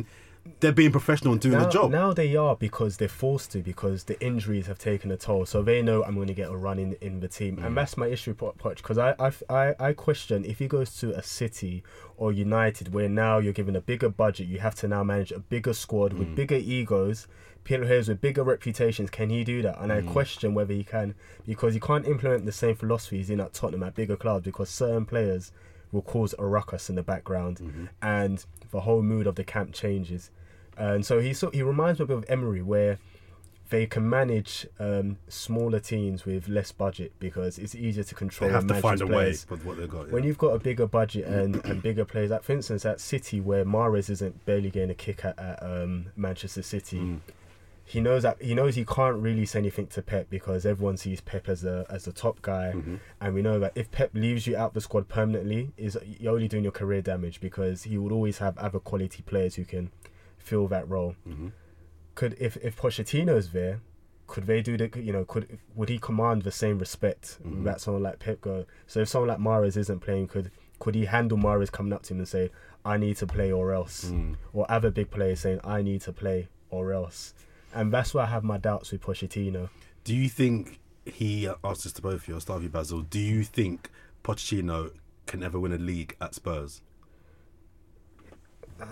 they're being professional and doing now, the job. Now they are, because they're forced to, because the injuries have taken a toll. So they know I'm going to get a run in, in the team. Mm. And that's my issue with Poch, because I, I, I, I question if he goes to a City or United, where now you're given a bigger budget, you have to now manage a bigger squad mm. with bigger egos, players with bigger reputations. Can he do that? And mm. I question whether he can, because he can't implement the same philosophies in at Tottenham at bigger clubs, because certain players will cause a ruckus in the background mm-hmm. and the whole mood of the camp changes. And so he so he reminds me a bit of Emery, where they can manage um, smaller teams with less budget, because it's easier to control. They have and to manage find a players. way with what they've got. Yeah. When you've got a bigger budget and, and bigger players, like for instance at City, where Mahrez isn't barely getting a kick at, at um, Manchester City, mm. he knows that he knows he can't really say anything to Pep, because everyone sees Pep as the as the top guy, mm-hmm. and we know that if Pep leaves you out the squad permanently, is you're only doing your career damage, because he would always have other quality players who can fill that role. Mm-hmm. Could if if Pochettino's there, could they do the you know could would he command the same respect mm-hmm. that someone like Pep go? So if someone like Mahrez isn't playing, could could he handle Mahrez coming up to him and say, I need to play or else, mm. or other big players saying, I need to play or else? And that's why I have my doubts with Pochettino. Do you think he uh, asked this to both of you? I'll start with you, Basil. Do you think Pochettino can ever win a league at Spurs? Uh,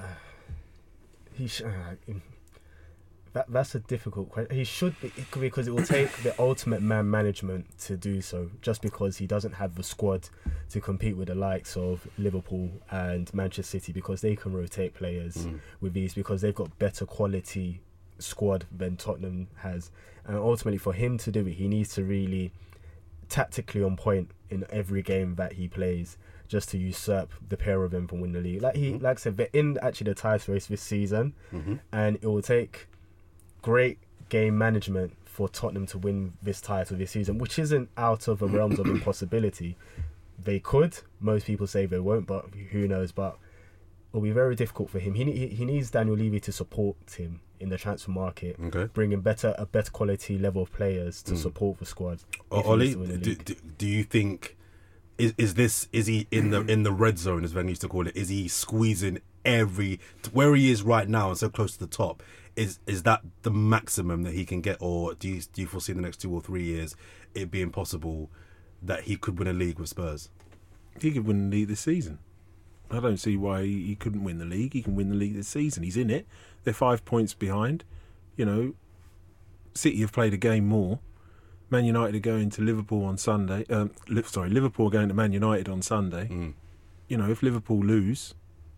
he sh- uh, that that's a difficult question. He should be, because it will take the ultimate man management to do so. Just because he doesn't have the squad to compete with the likes of Liverpool and Manchester City, because they can rotate players mm. with these, because they've got better quality squad than Tottenham has. And ultimately, for him to do it, he needs to really tactically on point in every game that he plays, just to usurp the pair of them from winning the league. Like he, mm-hmm. like I said, they're in actually the title race this season, mm-hmm. and it will take great game management for Tottenham to win this title this season, which isn't out of the realms of impossibility. They could. Most people say they won't, but who knows? But it'll be very difficult for him. He he, he needs Daniel Levy to support him in the transfer market, okay. bringing better a better quality level of players to mm. support the squad. Ollie, do, do, do you think is is this is he in the in the red zone, as Wenger used to call it? Is he squeezing every where he is right now and so close to the top? Is is that the maximum that he can get, or do you do you foresee in the next two or three years it being possible that he could win a league with Spurs? He could win the league this season. I don't see why he couldn't win the league. He can win the league this season. He's in it. They're five points behind. You know, City have played a game more. Man United are going to Liverpool on Sunday. Um, sorry, Liverpool are going to Man United on Sunday. Mm. You know, if Liverpool lose,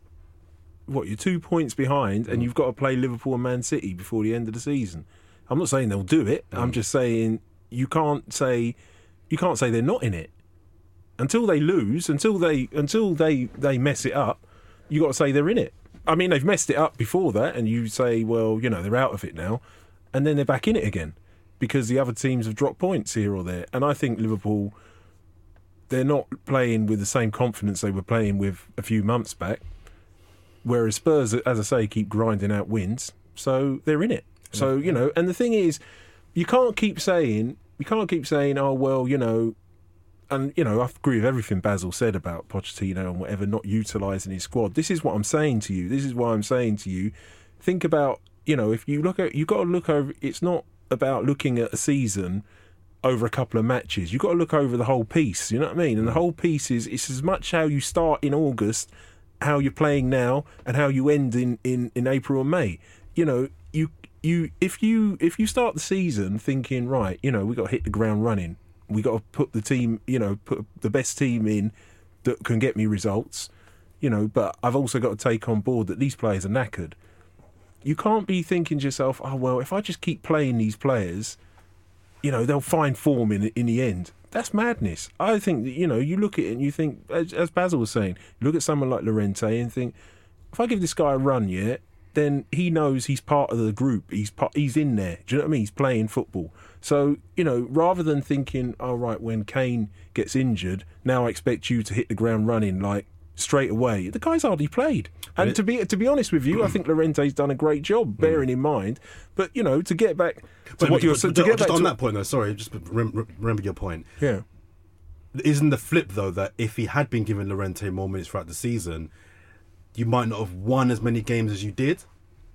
what, you're two points behind, mm. and you've got to play Liverpool and Man City before the end of the season. I'm not saying they'll do it. Mm. I'm just saying you can't say you can't say they're not in it. Until they lose, until they until they, they mess it up, you got to say they're in it. I mean, they've messed it up before that, and you say, well, you know, they're out of it now, and then they're back in it again because the other teams have dropped points here or there. And I think Liverpool, they're not playing with the same confidence they were playing with a few months back, whereas Spurs, as I say, keep grinding out wins, so they're in it. So, you know, and the thing is, you can't keep saying, you can't keep saying, oh, well, you know, and, you know, I agree with everything Basil said about Pochettino and whatever, not utilising his squad. This is what I'm saying to you. This is why I'm saying to you, think about, you know, if you look at, you've got to look over, it's not about looking at a season over a couple of matches. You've got to look over the whole piece, you know what I mean? And the whole piece is, it's as much how you start in August, how you're playing now, and how you end in, in, in April and May. You know, you you if you if you start the season thinking, right, you know, we've got to hit the ground running, we got to put the team, you know, put the best team in that can get me results, you know, but I've also got to take on board that these players are knackered. You can't be thinking to yourself, oh, well, if I just keep playing these players, you know, they'll find form in in the end. That's madness. I think that, you know, you look at it and you think, as, as Basil was saying, you look at someone like Llorente and think, if I give this guy a run, yeah, then he knows he's part of the group. He's part, he's in there. Do you know what I mean? He's playing football. So, you know, rather than thinking, oh, right, when Kane gets injured, now I expect you to hit the ground running, like, straight away. The guy's hardly played. And it, to be to be honest with you, I think Llorente's done a great job, bearing mm. in mind. But, you know, to get back to but, what but, you're but, to just, get just back on to, that point, though, sorry, just remember, remember your point. Yeah. Isn't the flip, though, that if he had been given Llorente more minutes throughout the season, you might not have won as many games as you did?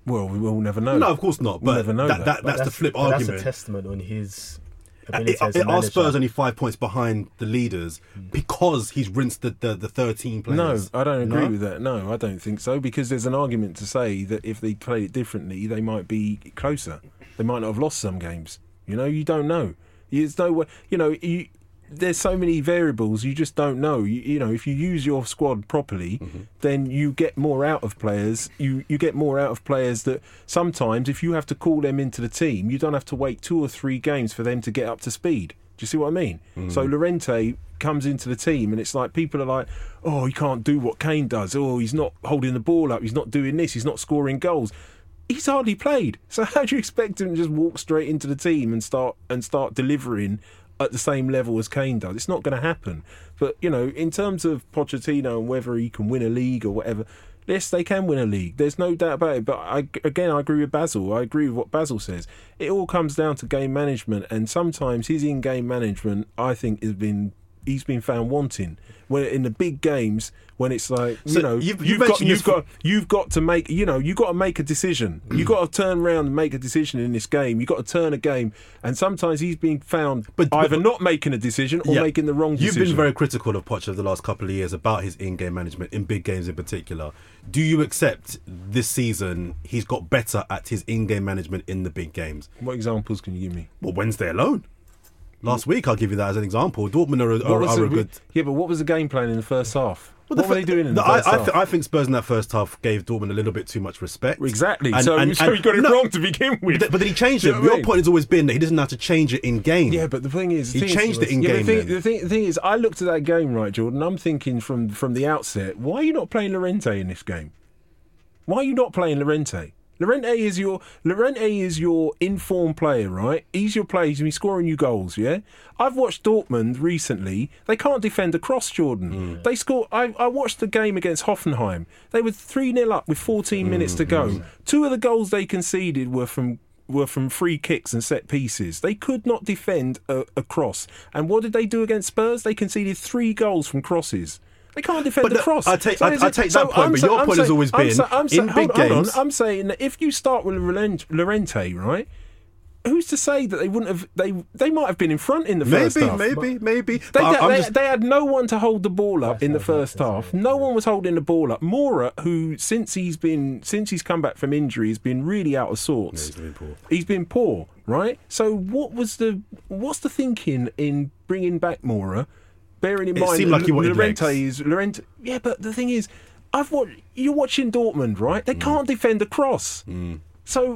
Well, we will never know. No, of course not. We'll But never know that, that. that, But that's, the flip but argument. That's a testament on his Uh, ability it, as a it, are manager. Spurs only five points behind the leaders because he's rinsed the, the, the thirteen No, players? I don't agree No? with that. No, I don't think so, because there's an argument to say that if they played it differently, they might be closer. They might not have lost some games. You know, you don't know. There's no way. You know, you, there's so many variables. You just don't know. You, you know, if you use your squad properly, mm-hmm. then you get more out of players. You you get more out of players that sometimes, if you have to call them into the team, you don't have to wait two or three games for them to get up to speed. Do you see what I mean? Mm. So Llorente comes into the team and it's like people are like, oh, he can't do what Kane does. Oh, he's not holding the ball up. He's not doing this. He's not scoring goals. He's hardly played. So how do you expect him to just walk straight into the team and start and start delivering at the same level as Kane does? It's not going to happen. But, you know, in terms of Pochettino and whether he can win a league or whatever, yes, they can win a league. There's no doubt about it. But I, again, I agree with Basil. I agree with what Basil says. It all comes down to game management, and sometimes his in-game management, I think, has been he's been found wanting. When in the big games, when it's like, So you know, you've- you've, you've got mentioned you've this got you've got to make you know you've got to make a decision. You've got to turn around and make a decision in this game. You've got to turn a game, and sometimes he's been found But- but- either not making a decision or Yeah. making the wrong You've decision. been very critical of Poch over the last couple of years about his in-game management, in big games in particular. Do you accept this season he's got better at his in-game management in the big games? What examples can you give me? Well, Wednesday alone. Last week, I'll give you that as an example. Dortmund are, What are, was are the- a good... Yeah, but what was the game plan in the first half? Well, what the were fir- they doing in the I, first I, half? th- I think Spurs in that first half gave Dortmund a little bit too much respect. Exactly. And- so, and- so and- he got it no, wrong to begin with. But, but then he changed Do you it. know what I Your mean? point has always been that he doesn't have to change it in game. Yeah, but the thing is, the He thing changed is, it in yeah, game The thing, then. the, thing, the thing is, I looked at that game, right, Jordan. I'm thinking from from the outset, why are you not playing Llorente in this game? Why are you not playing Llorente? Llorente is your Llorente is your informed player, right? He's your player. He's been scoring you goals, yeah. I've watched Dortmund recently. They can't defend a cross, Jordan. Mm. They score. I, I watched the game against Hoffenheim. They were three nil up with fourteen mm. minutes to go. Mm. Two of the goals they conceded were from were from free kicks and set pieces. They could not defend a, a cross. And what did they do against Spurs? They conceded three goals from crosses. They can't defend But the the- cross. I take- So I- is I it- take so that point, I'm but sa- your I'm point has saying- always I'm been, sa- I'm sa- in hold- big hold on. games- I'm saying that if you start with Lloren- Llorente, right? Who's to say that they wouldn't have? They they might have been in front in the first Maybe, half. maybe, maybe. They, But I- I'm they, just- they had no one to hold the ball up That's in the what I was first about to half. say, No yeah. one was holding the ball up. Mora, who since he's been since he's come back from injury, has been really out of sorts. Yeah, he's been poor. He's been poor, right? So what was the what's the thinking in bringing back Mora? Bearing in It mind, seemed like he wanted Llorente legs. is Llorente. Yeah, but the thing is, I've watched. You're watching Dortmund, right? Mm. They can't defend a cross. So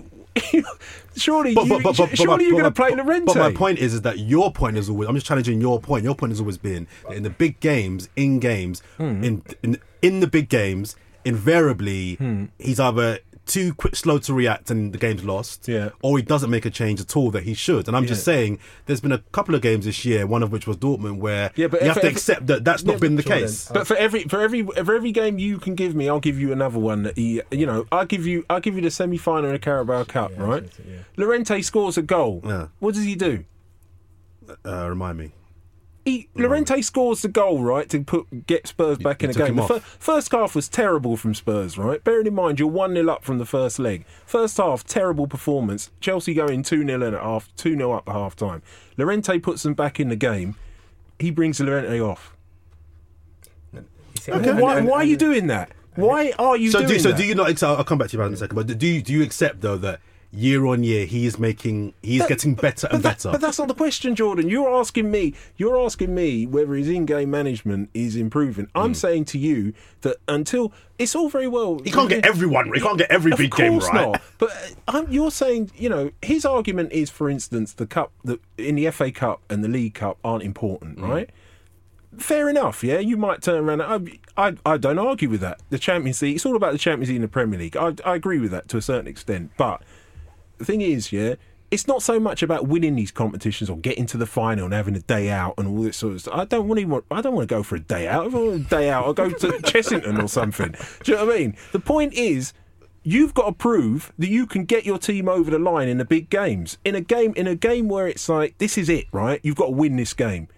surely, But- you, but- but- but- surely but- you're but going to my- play but- Llorente. But my point is, is that your point is always. I'm just challenging your point. Your point has always been that in the big games, in games, Hmm. in, in in the big games, invariably Hmm. he's either too quick, slow to react, and the game's lost. Yeah. Or he doesn't make a change at all that he should. And I'm just Yeah. saying, there's been a couple of games this year, one of which was Dortmund, where Yeah, but you if- have to if- accept that that's Yeah, not been the Jordan, case. But for every for every for every game you can give me, I'll give you another one. That he, you know, I'll give you I'll give you the semi final in the Carabao Cup, Yeah, right? that's it, yeah. Llorente scores a goal. Yeah. What does he do? Uh, remind me. He, Llorente scores the goal, right, to put get Spurs back You in the took game. him The off. fir- first half was terrible from Spurs, right? Bearing in mind you're one nil up from the first leg. First half, terrible performance. Chelsea going two nil in at half, two nil up at half time. Llorente puts them back in the game. He brings Llorente off. You see, Okay. and- Why, and- why are you and- doing that? Why are you So doing do so that? do you not? I'll come back to you about it in a second. But do you do you accept though that year on year he is making he is That- getting better and but that- better? But that's not the question, Jordan. You're asking me. You're asking me whether his in-game management is improving. I'm saying to you that until it's all very well, He can't get everyone. He can't get every of big course game right. not. But uh, I'm, you're saying, you know, his argument is, for instance, the cup, the in the F A Cup and the League Cup aren't important, right? Fair enough, yeah. You might turn around. I, I, I don't argue with that. The Champions League. It's all about the Champions League and the Premier League. I, I agree with that to a certain extent. But the thing is, yeah, it's not so much about winning these competitions or getting to the final and having a day out and all this sort of stuff. I don't want to. I don't want to go for a day out. If I want a day out, I'll go to Chessington or something. Do you know what I mean? The point is, you've got to prove that you can get your team over the line in the big games. In a game, in a game where it's like this is it, right? You've got to win this game.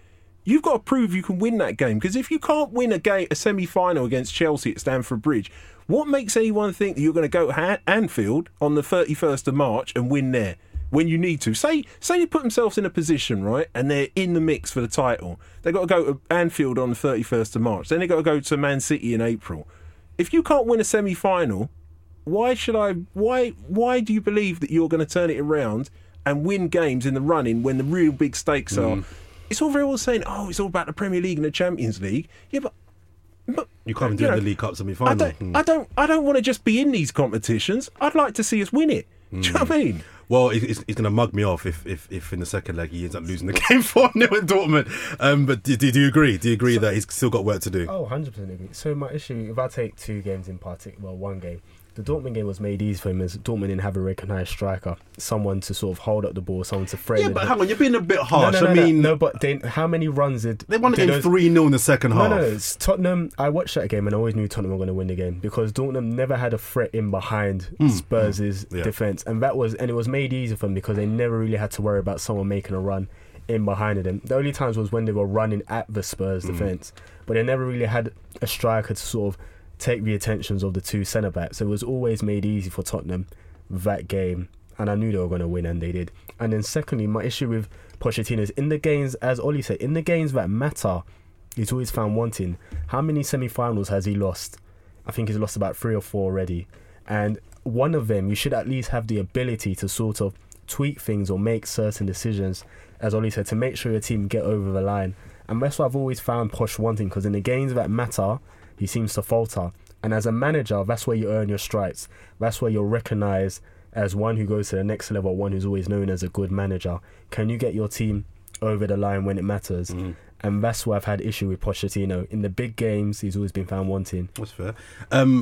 You've got to prove you can win that game, because if you can't win a game, a semi-final against Chelsea at Stamford Bridge, what makes anyone think that you're going to go to Anfield on the thirty-first of March and win there when you need to? Say, say they put themselves in a position, right, and they're in the mix for the title. They've got to go to Anfield on the thirty-first of March. Then they've got to go to Man City in April. If you can't win a semi-final, why should I? Why? Why do you believe that you're going to turn it around and win games in the running when the real big stakes Mm. are? It's all very well saying, oh, it's all about the Premier League and the Champions League. Yeah, but, but You can't do you it in know, the League Cup I semi-final. don't, Mm. I don't, I don't want to just be in these competitions. I'd like to see us win it. Do you know what I mean? Well, he- he's, he's going to mug me off if, if, if in the second leg he ends up losing the game four nil at Dortmund. Um, but do, do, do you agree? Do you agree that he's still got work to do? Oh, one hundred percent agree. So my issue, if I take two games in particular, well, one game, the Dortmund game was made easy for him as Dortmund didn't have a recognised striker, someone to sort of hold up the ball, someone to thread Yeah, it. but hang on, you're being a bit harsh. No, no, no, I no, mean, no, but they, how many runs did they won the did game those- three nil in the second No, half. no, no, it's Tottenham. I watched that game and I always knew Tottenham were going to win the game because Tottenham never had a threat in behind Spurs' Yeah. defence, and that was and it was made easy for them because they never really had to worry about someone making a run in behind them. The only times was when they were running at the Spurs defence, but they never really had a striker to sort of take the attentions of the two centre backs. So it was always made easy for Tottenham that game, and I knew they were going to win, and they did. And then secondly, my issue with Pochettino is in the games, as Ollie said, in the games that matter, he's always found wanting. How many semi-finals has he lost? I think he's lost about three or four already, and one of them you should at least have the ability to sort of tweak things or make certain decisions, as Ollie said, to make sure your team get over the line. And that's what I've always found Posh wanting, because in the games that matter, he seems to falter. And as a manager, that's where you earn your stripes. That's where you're recognised as one who goes to the next level, one who's always known as a good manager. Can you get your team over the line when it matters? Mm. And that's where I've had issue with Pochettino. In the big games, he's always been found wanting. That's fair. Um,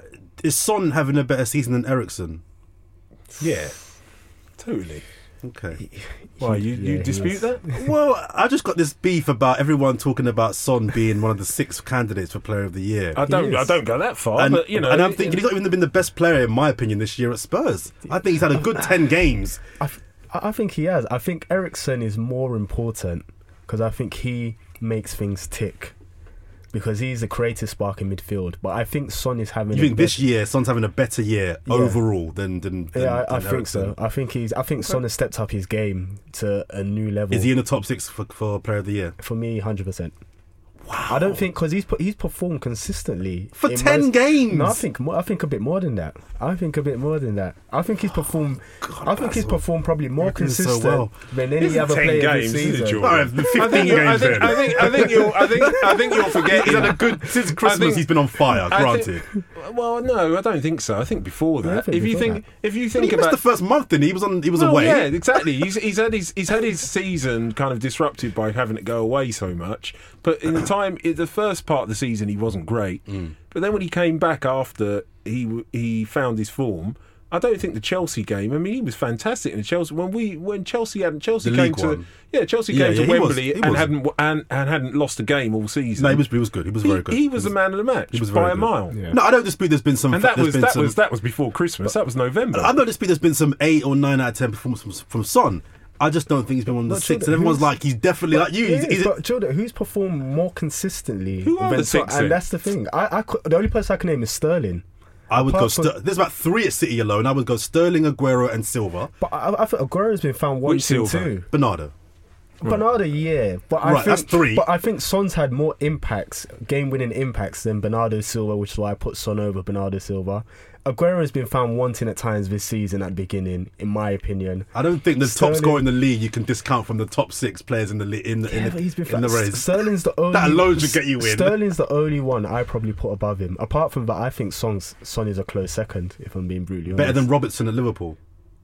is Son having a better season than Eriksen? Yeah, totally. Okay. Why, you, Yeah, you he dispute is. that? Well, I just got this beef about everyone talking about Son being one of the six candidates for Player of the Year. I don't, is. I don't go that far, and, but, you know. and I'm thinking he's not even been the best player, in my opinion, this year at Spurs. I think he's had a good ten games. I, f- I think he has. I think Ericsson is more important because I think he makes things tick because he's the creative spark in midfield. But I think Son is having. You a think this best- year Son's having a better year Yeah. overall than than, than Yeah, I, I than think so. Eriksen? I think he's. I think Son has stepped up his game to a new level. Is he in the top six for, for Player of the Year? For me, hundred percent. Wow. I don't think because he's pu- he's performed consistently For in ten most- games? No, I think more, I think a bit more than that. I think a bit more than that. I think he's performed. God, I think he's Basil. performed probably more Reckon so consistent well. than any Isn't other ten player games, this is it, season. Jordan? All right, fifteen I think, you- I games think, then. I think, I think you're, I think, I think you're forgetting. He's had a good since Christmas. think- he's been on fire. I Granted, think- well, no, I don't think so. I think before Yeah, I that. think if you before think, if you he think missed about the first month. Didn't he? He was on. He was well, away. yeah, exactly. He's, he's had his he's had his season kind of disrupted by having it go away so much. But in the time, in the first part of the season, he wasn't great. Mm. But then when he came back after he he found his form, I don't think the Chelsea game. I mean, he was fantastic in the Chelsea when we when Chelsea hadn't Chelsea The came league to one. yeah Chelsea Yeah, came yeah, to he was- Wembley he and was. hadn't and, and hadn't lost a game all season. No, he was. He was good. He was very he, good. he was the man of the match he was by very a good. mile. Yeah. No, I don't dispute. There's been some. And that there's was been that some, was that was before Christmas. That was November. I don't dispute. There's been some eight or nine out of ten performances from, from Son. I just don't think he's been one of the But six. Jordan, And everyone's who's- like, he's definitely like you. Yeah, He's, he's, but Jordan, who's performed more consistently? Who are than the Son? six then? And that's the thing. I, I could, the only person I can name is Sterling. I would go. apart from- Ster- there's about three at City alone. I would go Sterling, Aguero, and Silva. But I, I think Aguero's been found wanting Silva? too. Bernardo. Bernardo, yeah, but I Right, think that's three. But I think Son's had more impacts, game-winning impacts than Bernardo Silva, which is why I put Son over Bernardo Silva. Aguero has been found wanting at times this season at the beginning, in my opinion. I don't think the Sterling- top scorer in the league you can discount from the top six players in the li- in the in Yeah, the, but he's been in the found- race. Sterling's the only That alone should get you in. Sterling's the only one I probably put above him. Apart from that, I think Son's Son is a close second. If I'm being brutally honest, Better than Robertson at Liverpool.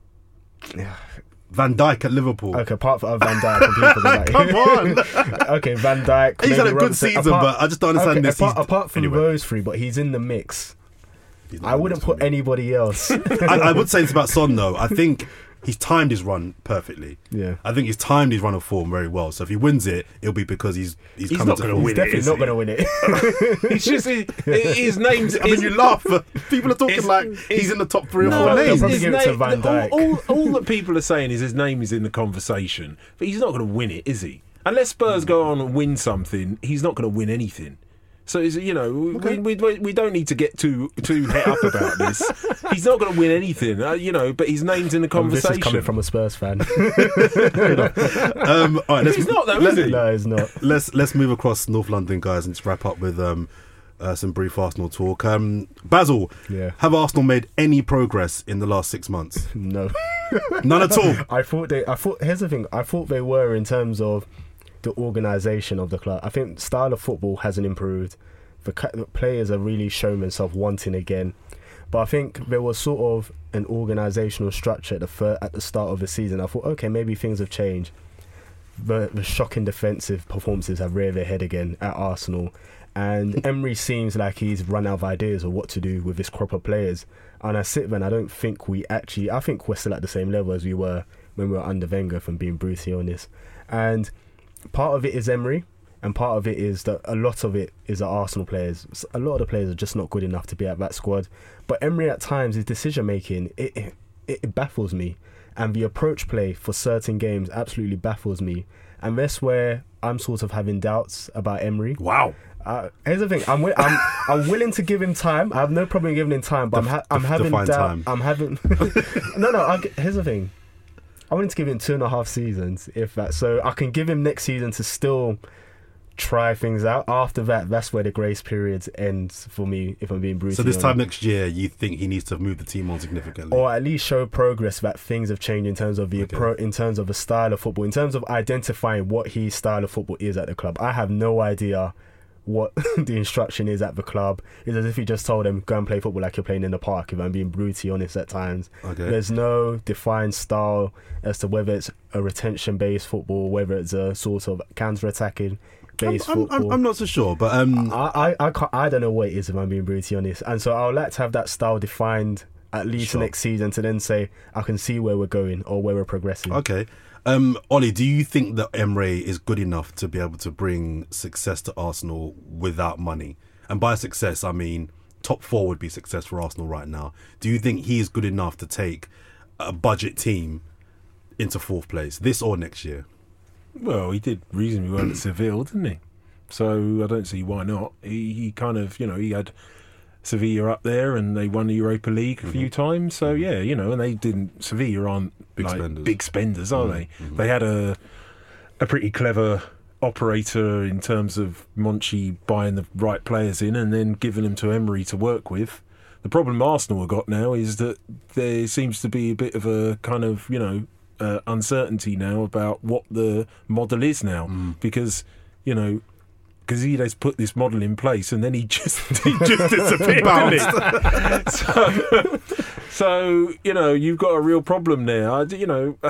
Yeah. Van Dijk at Liverpool. Okay, apart from uh, Van Dijk, I'm completely forgot about Come him. Okay, Van Dijk. He's had maybe a good Robertson. season, Apart- but I just don't understand okay, this. Apart, He's- apart from anyway. those three, but he's in the mix. He's not I in the wouldn't mix for put me. anybody else. I, I would say this about Son though. I think he's timed his run perfectly. Yeah. I think he's timed his run of form very well. So if he wins it, it'll be because he's he's, He's coming not to gonna form. win He's it, definitely is not he? going to win it. It's just his, his name's. I mean, you laugh, but people are talking It's- like it's- he's in the top three or No, four they'll names. probably his give it to name- Van Dijk. All, all, all that people are saying is his name is in the conversation, but he's not going to win it, is he? Unless Spurs go on and win something, he's not going to win anything. So, is you know, Okay. we, we we don't need to get too too het up about this. He's not going to win anything, uh, you know, but his name's in the And this conversation. is coming from a Spurs fan. Um, all right, let's, He's not though, is he? No, it's not. let's let's move across North London, guys, and just wrap up with um, uh, some brief Arsenal talk. Um, Basil, Yeah. have Arsenal made any progress in the last six months? No. None at all. I thought they. I thought. Here's the thing. I thought they were in terms of the organisation of the club. I think style of football hasn't improved. The, ca- the players are really showing themselves wanting again. But I think there was sort of an organisational structure at the fir- at the start of the season. I thought, okay, maybe things have changed. The, the shocking defensive performances have reared their head again at Arsenal. And Emery seems like he's run out of ideas of what to do with this crop of players. And I sit there and I don't think we actually... I think we're still at the same level as we were when we were under Wenger, if I'm being brutally honest. And part of it is Emery, and part of it is that a lot of it is the Arsenal players. A lot of the players are just not good enough to be at that squad. But Emery at times, his decision making, it, it it baffles me. And the approach play for certain games absolutely baffles me. And that's where I'm sort of having doubts about Emery. Wow. Uh, here's the thing: I'm, wi- I'm I'm willing to give him time. I have no problem giving him time, but Def- I'm ha- I'm def- having define doubt. time. I'm having no, no. I'll g- here's the thing: I wanted to give him two and a half seasons, if that. So I can give him next season to still try things out. After that, that's where the grace period ends for me. If I'm being brutal. So this time next year, you think he needs to move the team on significantly? Or at least show progress that things have changed in terms of the Okay. appro- in terms of the style of football, in terms of identifying what his style of football is at the club. I have no idea what the instruction is at the club. It's as if he just told them, go and play football like you're playing in the park, if I'm being brutally honest at times. Okay. There's no defined style as to whether it's a retention-based football, whether it's a sort of counter-attacking I'm, based I'm, football. I'm, I'm not so sure, but um, I, I, I, can't, I don't know what it is, if I'm being brutally honest. And so I would like to have that style defined at least Sure. next season to then say, I can see where we're going or where we're progressing. okay. Um, Ollie, do you think that Emre is good enough to be able to bring success to Arsenal without money? And by success, I mean top four would be success for Arsenal right now. Do you think he is good enough to take a budget team into fourth place this or next year? Well, he did reasonably well at Seville, didn't he? So I don't see why not. He, he kind of, you know, he had Sevilla up there and they won the Europa League a Mm-hmm. few times. So, yeah, you know, and they didn't... Sevilla aren't Big like spenders. big spenders, are they? Mhm. They had a a pretty clever operator in terms of Monchi buying the right players in and then giving them to Emery to work with. The problem Arsenal have got now is that there seems to be a bit of a kind of, you know, uh, uncertainty now about what the model is now. Mm. Because, you know, Gazide's put this model in place and then he just he just disappeared, didn't he? So, so, you know, you've got a real problem there. I, you know,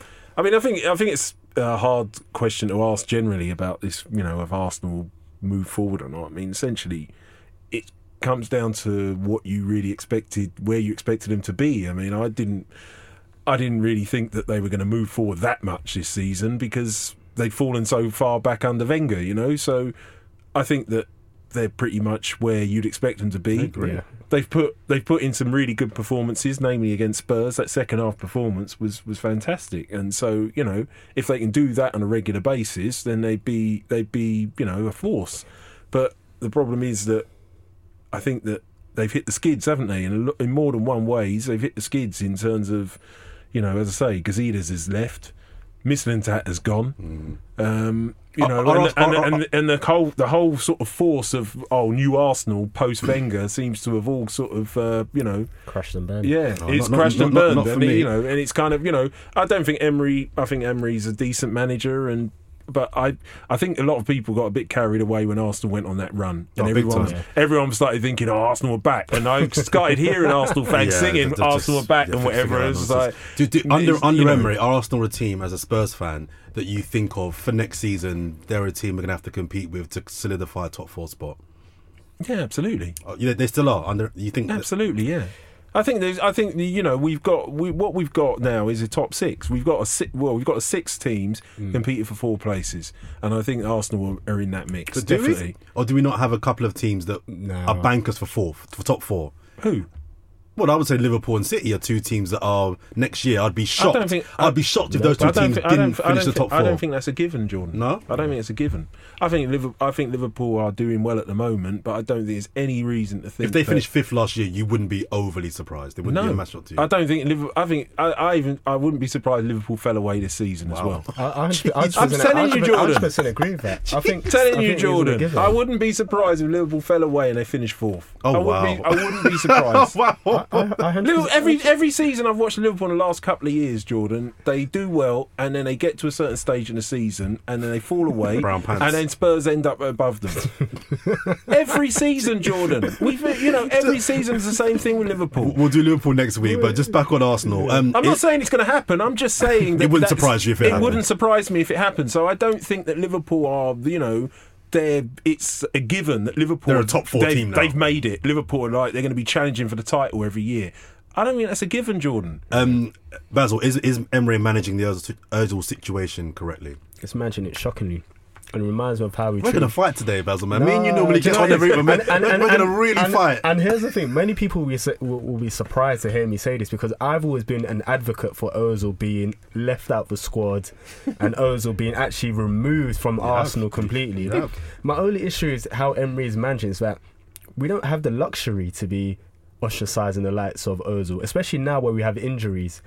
I mean, I think I think it's a hard question to ask generally about this, you know, if Arsenal move forward or not. I mean, essentially, it comes down to what you really expected, where you expected them to be. I mean, I didn't, I didn't really think that they were going to move forward that much this season because they'd fallen so far back under Wenger, you know. So I think that they're pretty much where you'd expect them to be. I agree. Yeah. They've put they've put in some really good performances, namely against Spurs. That second half performance was, was fantastic, and so you know if they can do that on a regular basis, then they'd be they'd be you know a force. But the problem is that I think that they've hit the skids, haven't they? In, a, lo- in more than one ways, they've hit the skids in terms of you know as I say, Gazidis has left, Mislintat has gone. Mm. Um, you know, Are- are- and, and, are- and, and the whole the whole sort of force of oh new Arsenal post Wenger seems to have all sort of uh, you know Crash and burn. yeah Oh, it's not- crashed not- and not- burned not for and me. you know and it's kind of you know I don't think Emery I think Emery's a decent manager and but I I think a lot of people got a bit carried away when Arsenal went on that run and Oh, big everyone time. everyone started thinking oh Arsenal are back and I started hearing Arsenal fans Yeah, singing they're- they're Arsenal just- are back yeah, and figure whatever out it's nonsense. like Do, do, under it's, under you know, Emery, are Arsenal a team as a Spurs fan that you think of for next season? They're a team we're going to have to compete with to solidify a top four spot. yeah absolutely. Oh, yeah, they still are. Under you think? that- Absolutely, yeah. I think there's. I think you know we've got we, what we've got now is a top six. We've got a six. Well, we've got a six teams Mm. competing for four places, and I think Arsenal are in that mix. But do we? Definitely. Or do we not have a couple of teams that No. are bankers for fourth, for top four? Who? Well, I would say Liverpool and City are two teams that are next year. I'd be shocked. I don't think, I'd be shocked if those two I don't teams think- I didn't don't- I finish don't the top think- four. I don't think that's a given, Jordan. No? I don't think it's a given. I think Liverpool, I think Liverpool are doing well at the moment, but I don't think there's any reason to think If they that- finished fifth last year, you wouldn't be overly surprised. It wouldn't No, be a match up to you. I don't think Liverpool. I think I, I even I wouldn't be surprised Liverpool fell away this season as Wow. well. I, I, I, Jeez. I, I'm telling you, Jordan. I one hundred percent agree with that. I think, Telling I you, think it is a Jordan, given. I wouldn't be surprised if Liverpool fell away and they finished fourth. Oh, I wouldn't wow. Be, I wouldn't be surprised. wow. I, I, I one hundred Liverpool, percent every every season I've watched Liverpool in the last couple of years, Jordan, they do well and then they get to a certain stage in the season and then they fall away Brown pants. and then Spurs end up above them. Every season, Jordan. We've you know every season is the same thing with Liverpool. We'll do Liverpool next week, but just back on Arsenal. Um, I'm not it- saying it's going to happen. I'm just saying that It wouldn't that's- surprise you if it happened. wouldn't surprise me if it happened. So I don't think that Liverpool are, you know, they're. It's a given that Liverpool. They're a top four they've, team now. They've made it. Liverpool are like they're going to be challenging for the title every year. I don't think that's a given, Jordan. um, Basil, is is Emery managing the Ozil Ozil situation correctly? Let's imagine it shockingly. And it reminds me of how we We're treat- going to fight today, Basil, man. No, Me and you normally do you get know on what every it is? week, man. And- and- We're and- going to and- really and- fight. And here's the thing: many people will be, su- will, will be surprised to hear me say this because I've always been an advocate for Ozil being left out the squad and Ozil being actually removed from You have. Arsenal completely. You have. My only issue is how Emery is managing is that we don't have the luxury to be ostracising the likes of Ozil, especially now where we have injuries.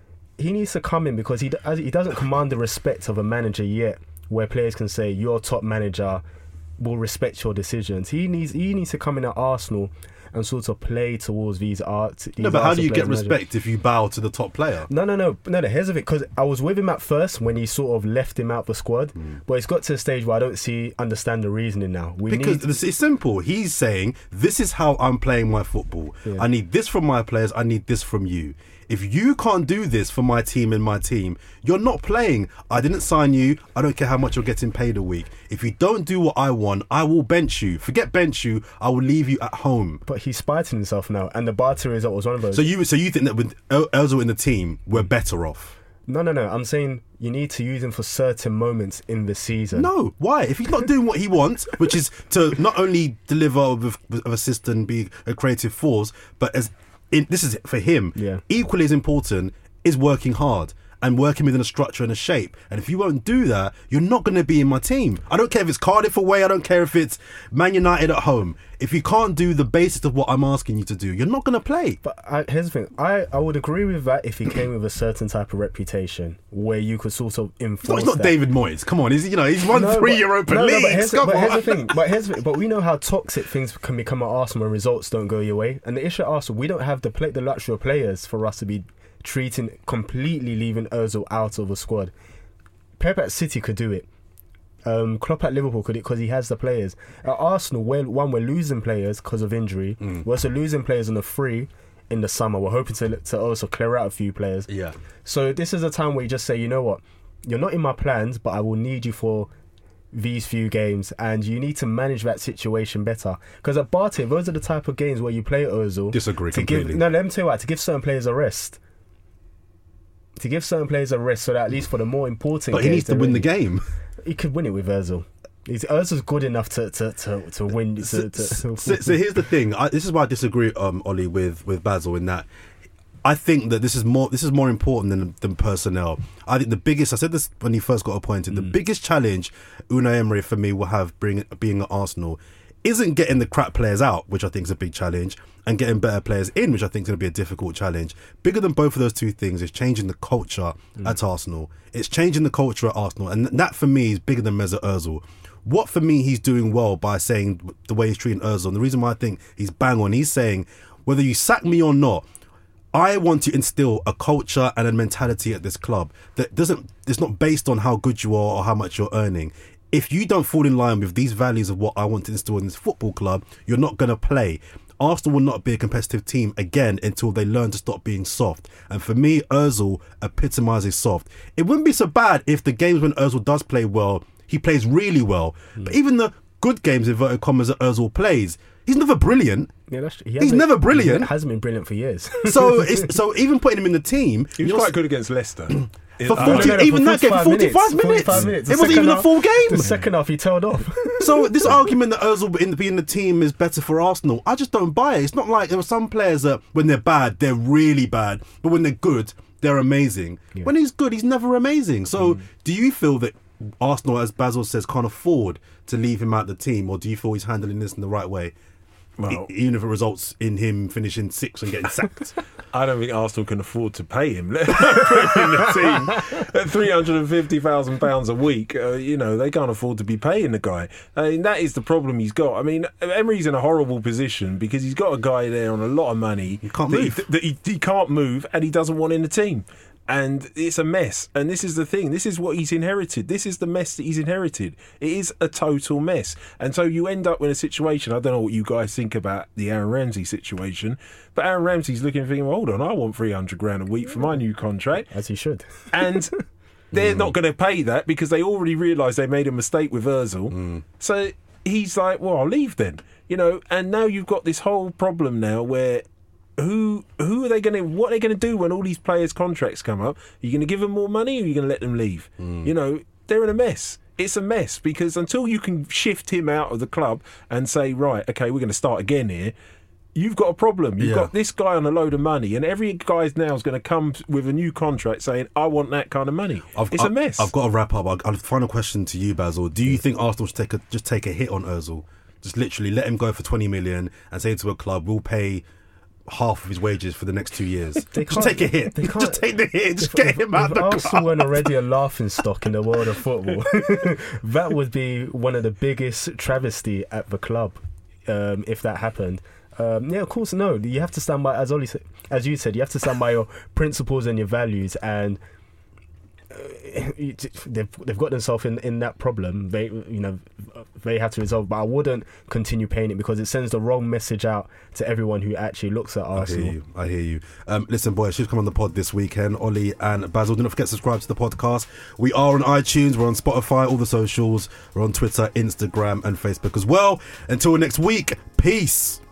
He needs to come in because he d- as- he doesn't command the respect of a manager yet, where players can say your top manager will respect your decisions. He needs he needs to come in at Arsenal and sort of play towards these art. These No, but how do Arsenal you get players' managers. respect if you bow to the top player? No, no, no, no. no here's the thing, because I was with him at first when he sort of left him out the squad, Mm. but it's got to a stage where I don't see understand the reasoning now. We Because need it's, it's simple. He's saying, this is how I'm playing my football. Yeah. I need this from my players. I need this from you. If you can't do this for my team and my team, you're not playing. I didn't sign you. I don't care how much you're getting paid a week. If you don't do what I want, I will bench you. Forget bench you. I will leave you at home. but he's spiting himself now, and the Barca result was one of those. So you so you think that with El- Ozil in the team, we're better off? no, no, no. I'm saying you need to use him for certain moments in the season. No, why? If he's not doing what he wants, which is to not only deliver with, with assist and be a creative force, but as in, this is for him. Yeah. Equally as important is working hard and working within a structure and a shape. And if you won't do that, you're not going to be in my team. I don't care if it's Cardiff away. I don't care if it's Man United at home. If you can't do the basis of what I'm asking you to do, you're not going to play. But I, here's the thing. I, I would agree with that if he came with a certain type of reputation where you could sort of enforce No, he's not that. David Moyes. Come on, he's you know he's won No, three but- Europa no, no, Leagues. but here's, Come but on. here's the thing. But here's the, but we know how toxic things can become at Arsenal when results don't go your way. And the issue at Arsenal, we don't have the play, the luxury of players for us to be treating completely leaving Ozil out of the squad. Pep at City could do it. Um, Klopp at Liverpool could it because he has the players. At Arsenal, where one we're losing players because of injury. Mm. We're also losing players on the free in the summer. We're hoping to to also clear out a few players. Yeah. So this is a time where you just say, you know what, you're not in my plans, but I will need you for these few games, and you need to manage that situation better. Because at Barty, those are the type of games where you play Ozil. Disagree to completely. give no, let me tell you what, to give certain players a rest. To give certain players a rest, so that at least for the more important, But he games, needs to they're win the ready. game. He could win it with Ozil. He's, Ozil's good enough to to to, to win. To, So, to, so, so here's the thing. I, this is why I disagree, um, Ollie, with with Basil in that I think that this is more this is more important than than personnel. I think the biggest. I said this when he first got appointed. The Mm. biggest challenge Unai Emery for me will have bring, being at Arsenal isn't getting the crap players out, which I think is a big challenge, and getting better players in, which I think is going to be a difficult challenge. Bigger than both of those two things is changing the culture Mm. at Arsenal. It's changing the culture at Arsenal, and that for me is bigger than Mesut Ozil. What for me he's doing well by saying the way he's treating Ozil, and the reason why I think he's bang on, he's saying whether you sack me or not, I want to instill a culture and a mentality at this club that doesn't. It's not based on how good you are or how much you're earning. If you don't fall in line with these values of what I want to instill in this football club, you're not going to play. Arsenal will not be a competitive team again until they learn to stop being soft. And for me, Ozil epitomises soft. It wouldn't be so bad if the games when Ozil does play well, he plays really well. Mm. But even the good games, inverted commas, that Ozil plays, he's never brilliant. Yeah, that's true. He He's hasn't- never brilliant. He hasn't been brilliant for years. So, it's, so even putting him in the team, He was you're quite s- good against Leicester. For I- forty, No, no, no, even for that game, for forty-five forty-five minutes. forty-five minutes. The It wasn't second even a half- full game. The second half, he tailed off. So this argument that Ozil in being the team is better for Arsenal, I just don't buy it. It's not like there are some players that when they're bad, they're really bad, but when they're good, they're amazing. Yeah. When he's good, he's never amazing. So Mm. do you feel that Arsenal, as Basil says, can't afford to leave him out the team, or do you feel he's handling this in the right way? Well, E- even if it results in him finishing sixth and getting sacked. I don't think Arsenal can afford to pay him. Let alone put him in the team at three hundred and fifty thousand pounds a week. Uh, you know they can't afford to be paying the guy. I mean that is the problem he's got. I mean Emery's in a horrible position because he's got a guy there on a lot of money. He can't that move. He, that he, he can't move, and he doesn't want in the team. And it's a mess. And this is the thing. This is what he's inherited. This is the mess that he's inherited. It is a total mess. And so you end up in a situation. I don't know what you guys think about the Aaron Ramsey situation, but Aaron Ramsey's looking thinking, well, hold on, I want three hundred grand a week for my new contract. As he should. And they're not going to pay that because they already realise they made a mistake with Ozil. Mm. So he's like, well, I'll leave then. You know, and now you've got this whole problem now where who who are they going to what are they going to do when all these players' contracts come up? Are you going to give them more money or are you going to let them leave? Mm. You know, they're in a mess. It's a mess because until you can shift him out of the club and say, right, okay, we're going to start again here, you've got a problem. You've Yeah. got this guy on a load of money, and every guy now is going to come with a new contract saying, I want that kind of money. I've, it's a I've- mess. I've got to wrap up. I'll, I'll final question to you, Basil. Do you think Arsenal should take a, just take a hit on Ozil? Just literally let him go for twenty million and say to a club, we'll pay half of his wages for the next two years. They Just can't- take a hit. they can't- Just take the hit. Just If- get if- him out if the Arsenal club. weren't already a laughing stock in the world of football, that would be one of the biggest travesty at the club um, if that happened. Um, yeah, of course, no. You have to stand by, as Ollie said, as you said, you have to stand by your principles and your values. And uh, they've they've got themselves in, in that problem. They you know they have to resolve. But I wouldn't continue paying it because it sends the wrong message out to everyone who actually looks at I hear Arsenal. you. I hear you. Um, listen, boys, she's come on the pod this weekend. Ollie and Basil, do not forget to subscribe to the podcast. We are on iTunes, we're on Spotify, all the socials. We're on Twitter, Instagram, and Facebook as well. Until next week, peace.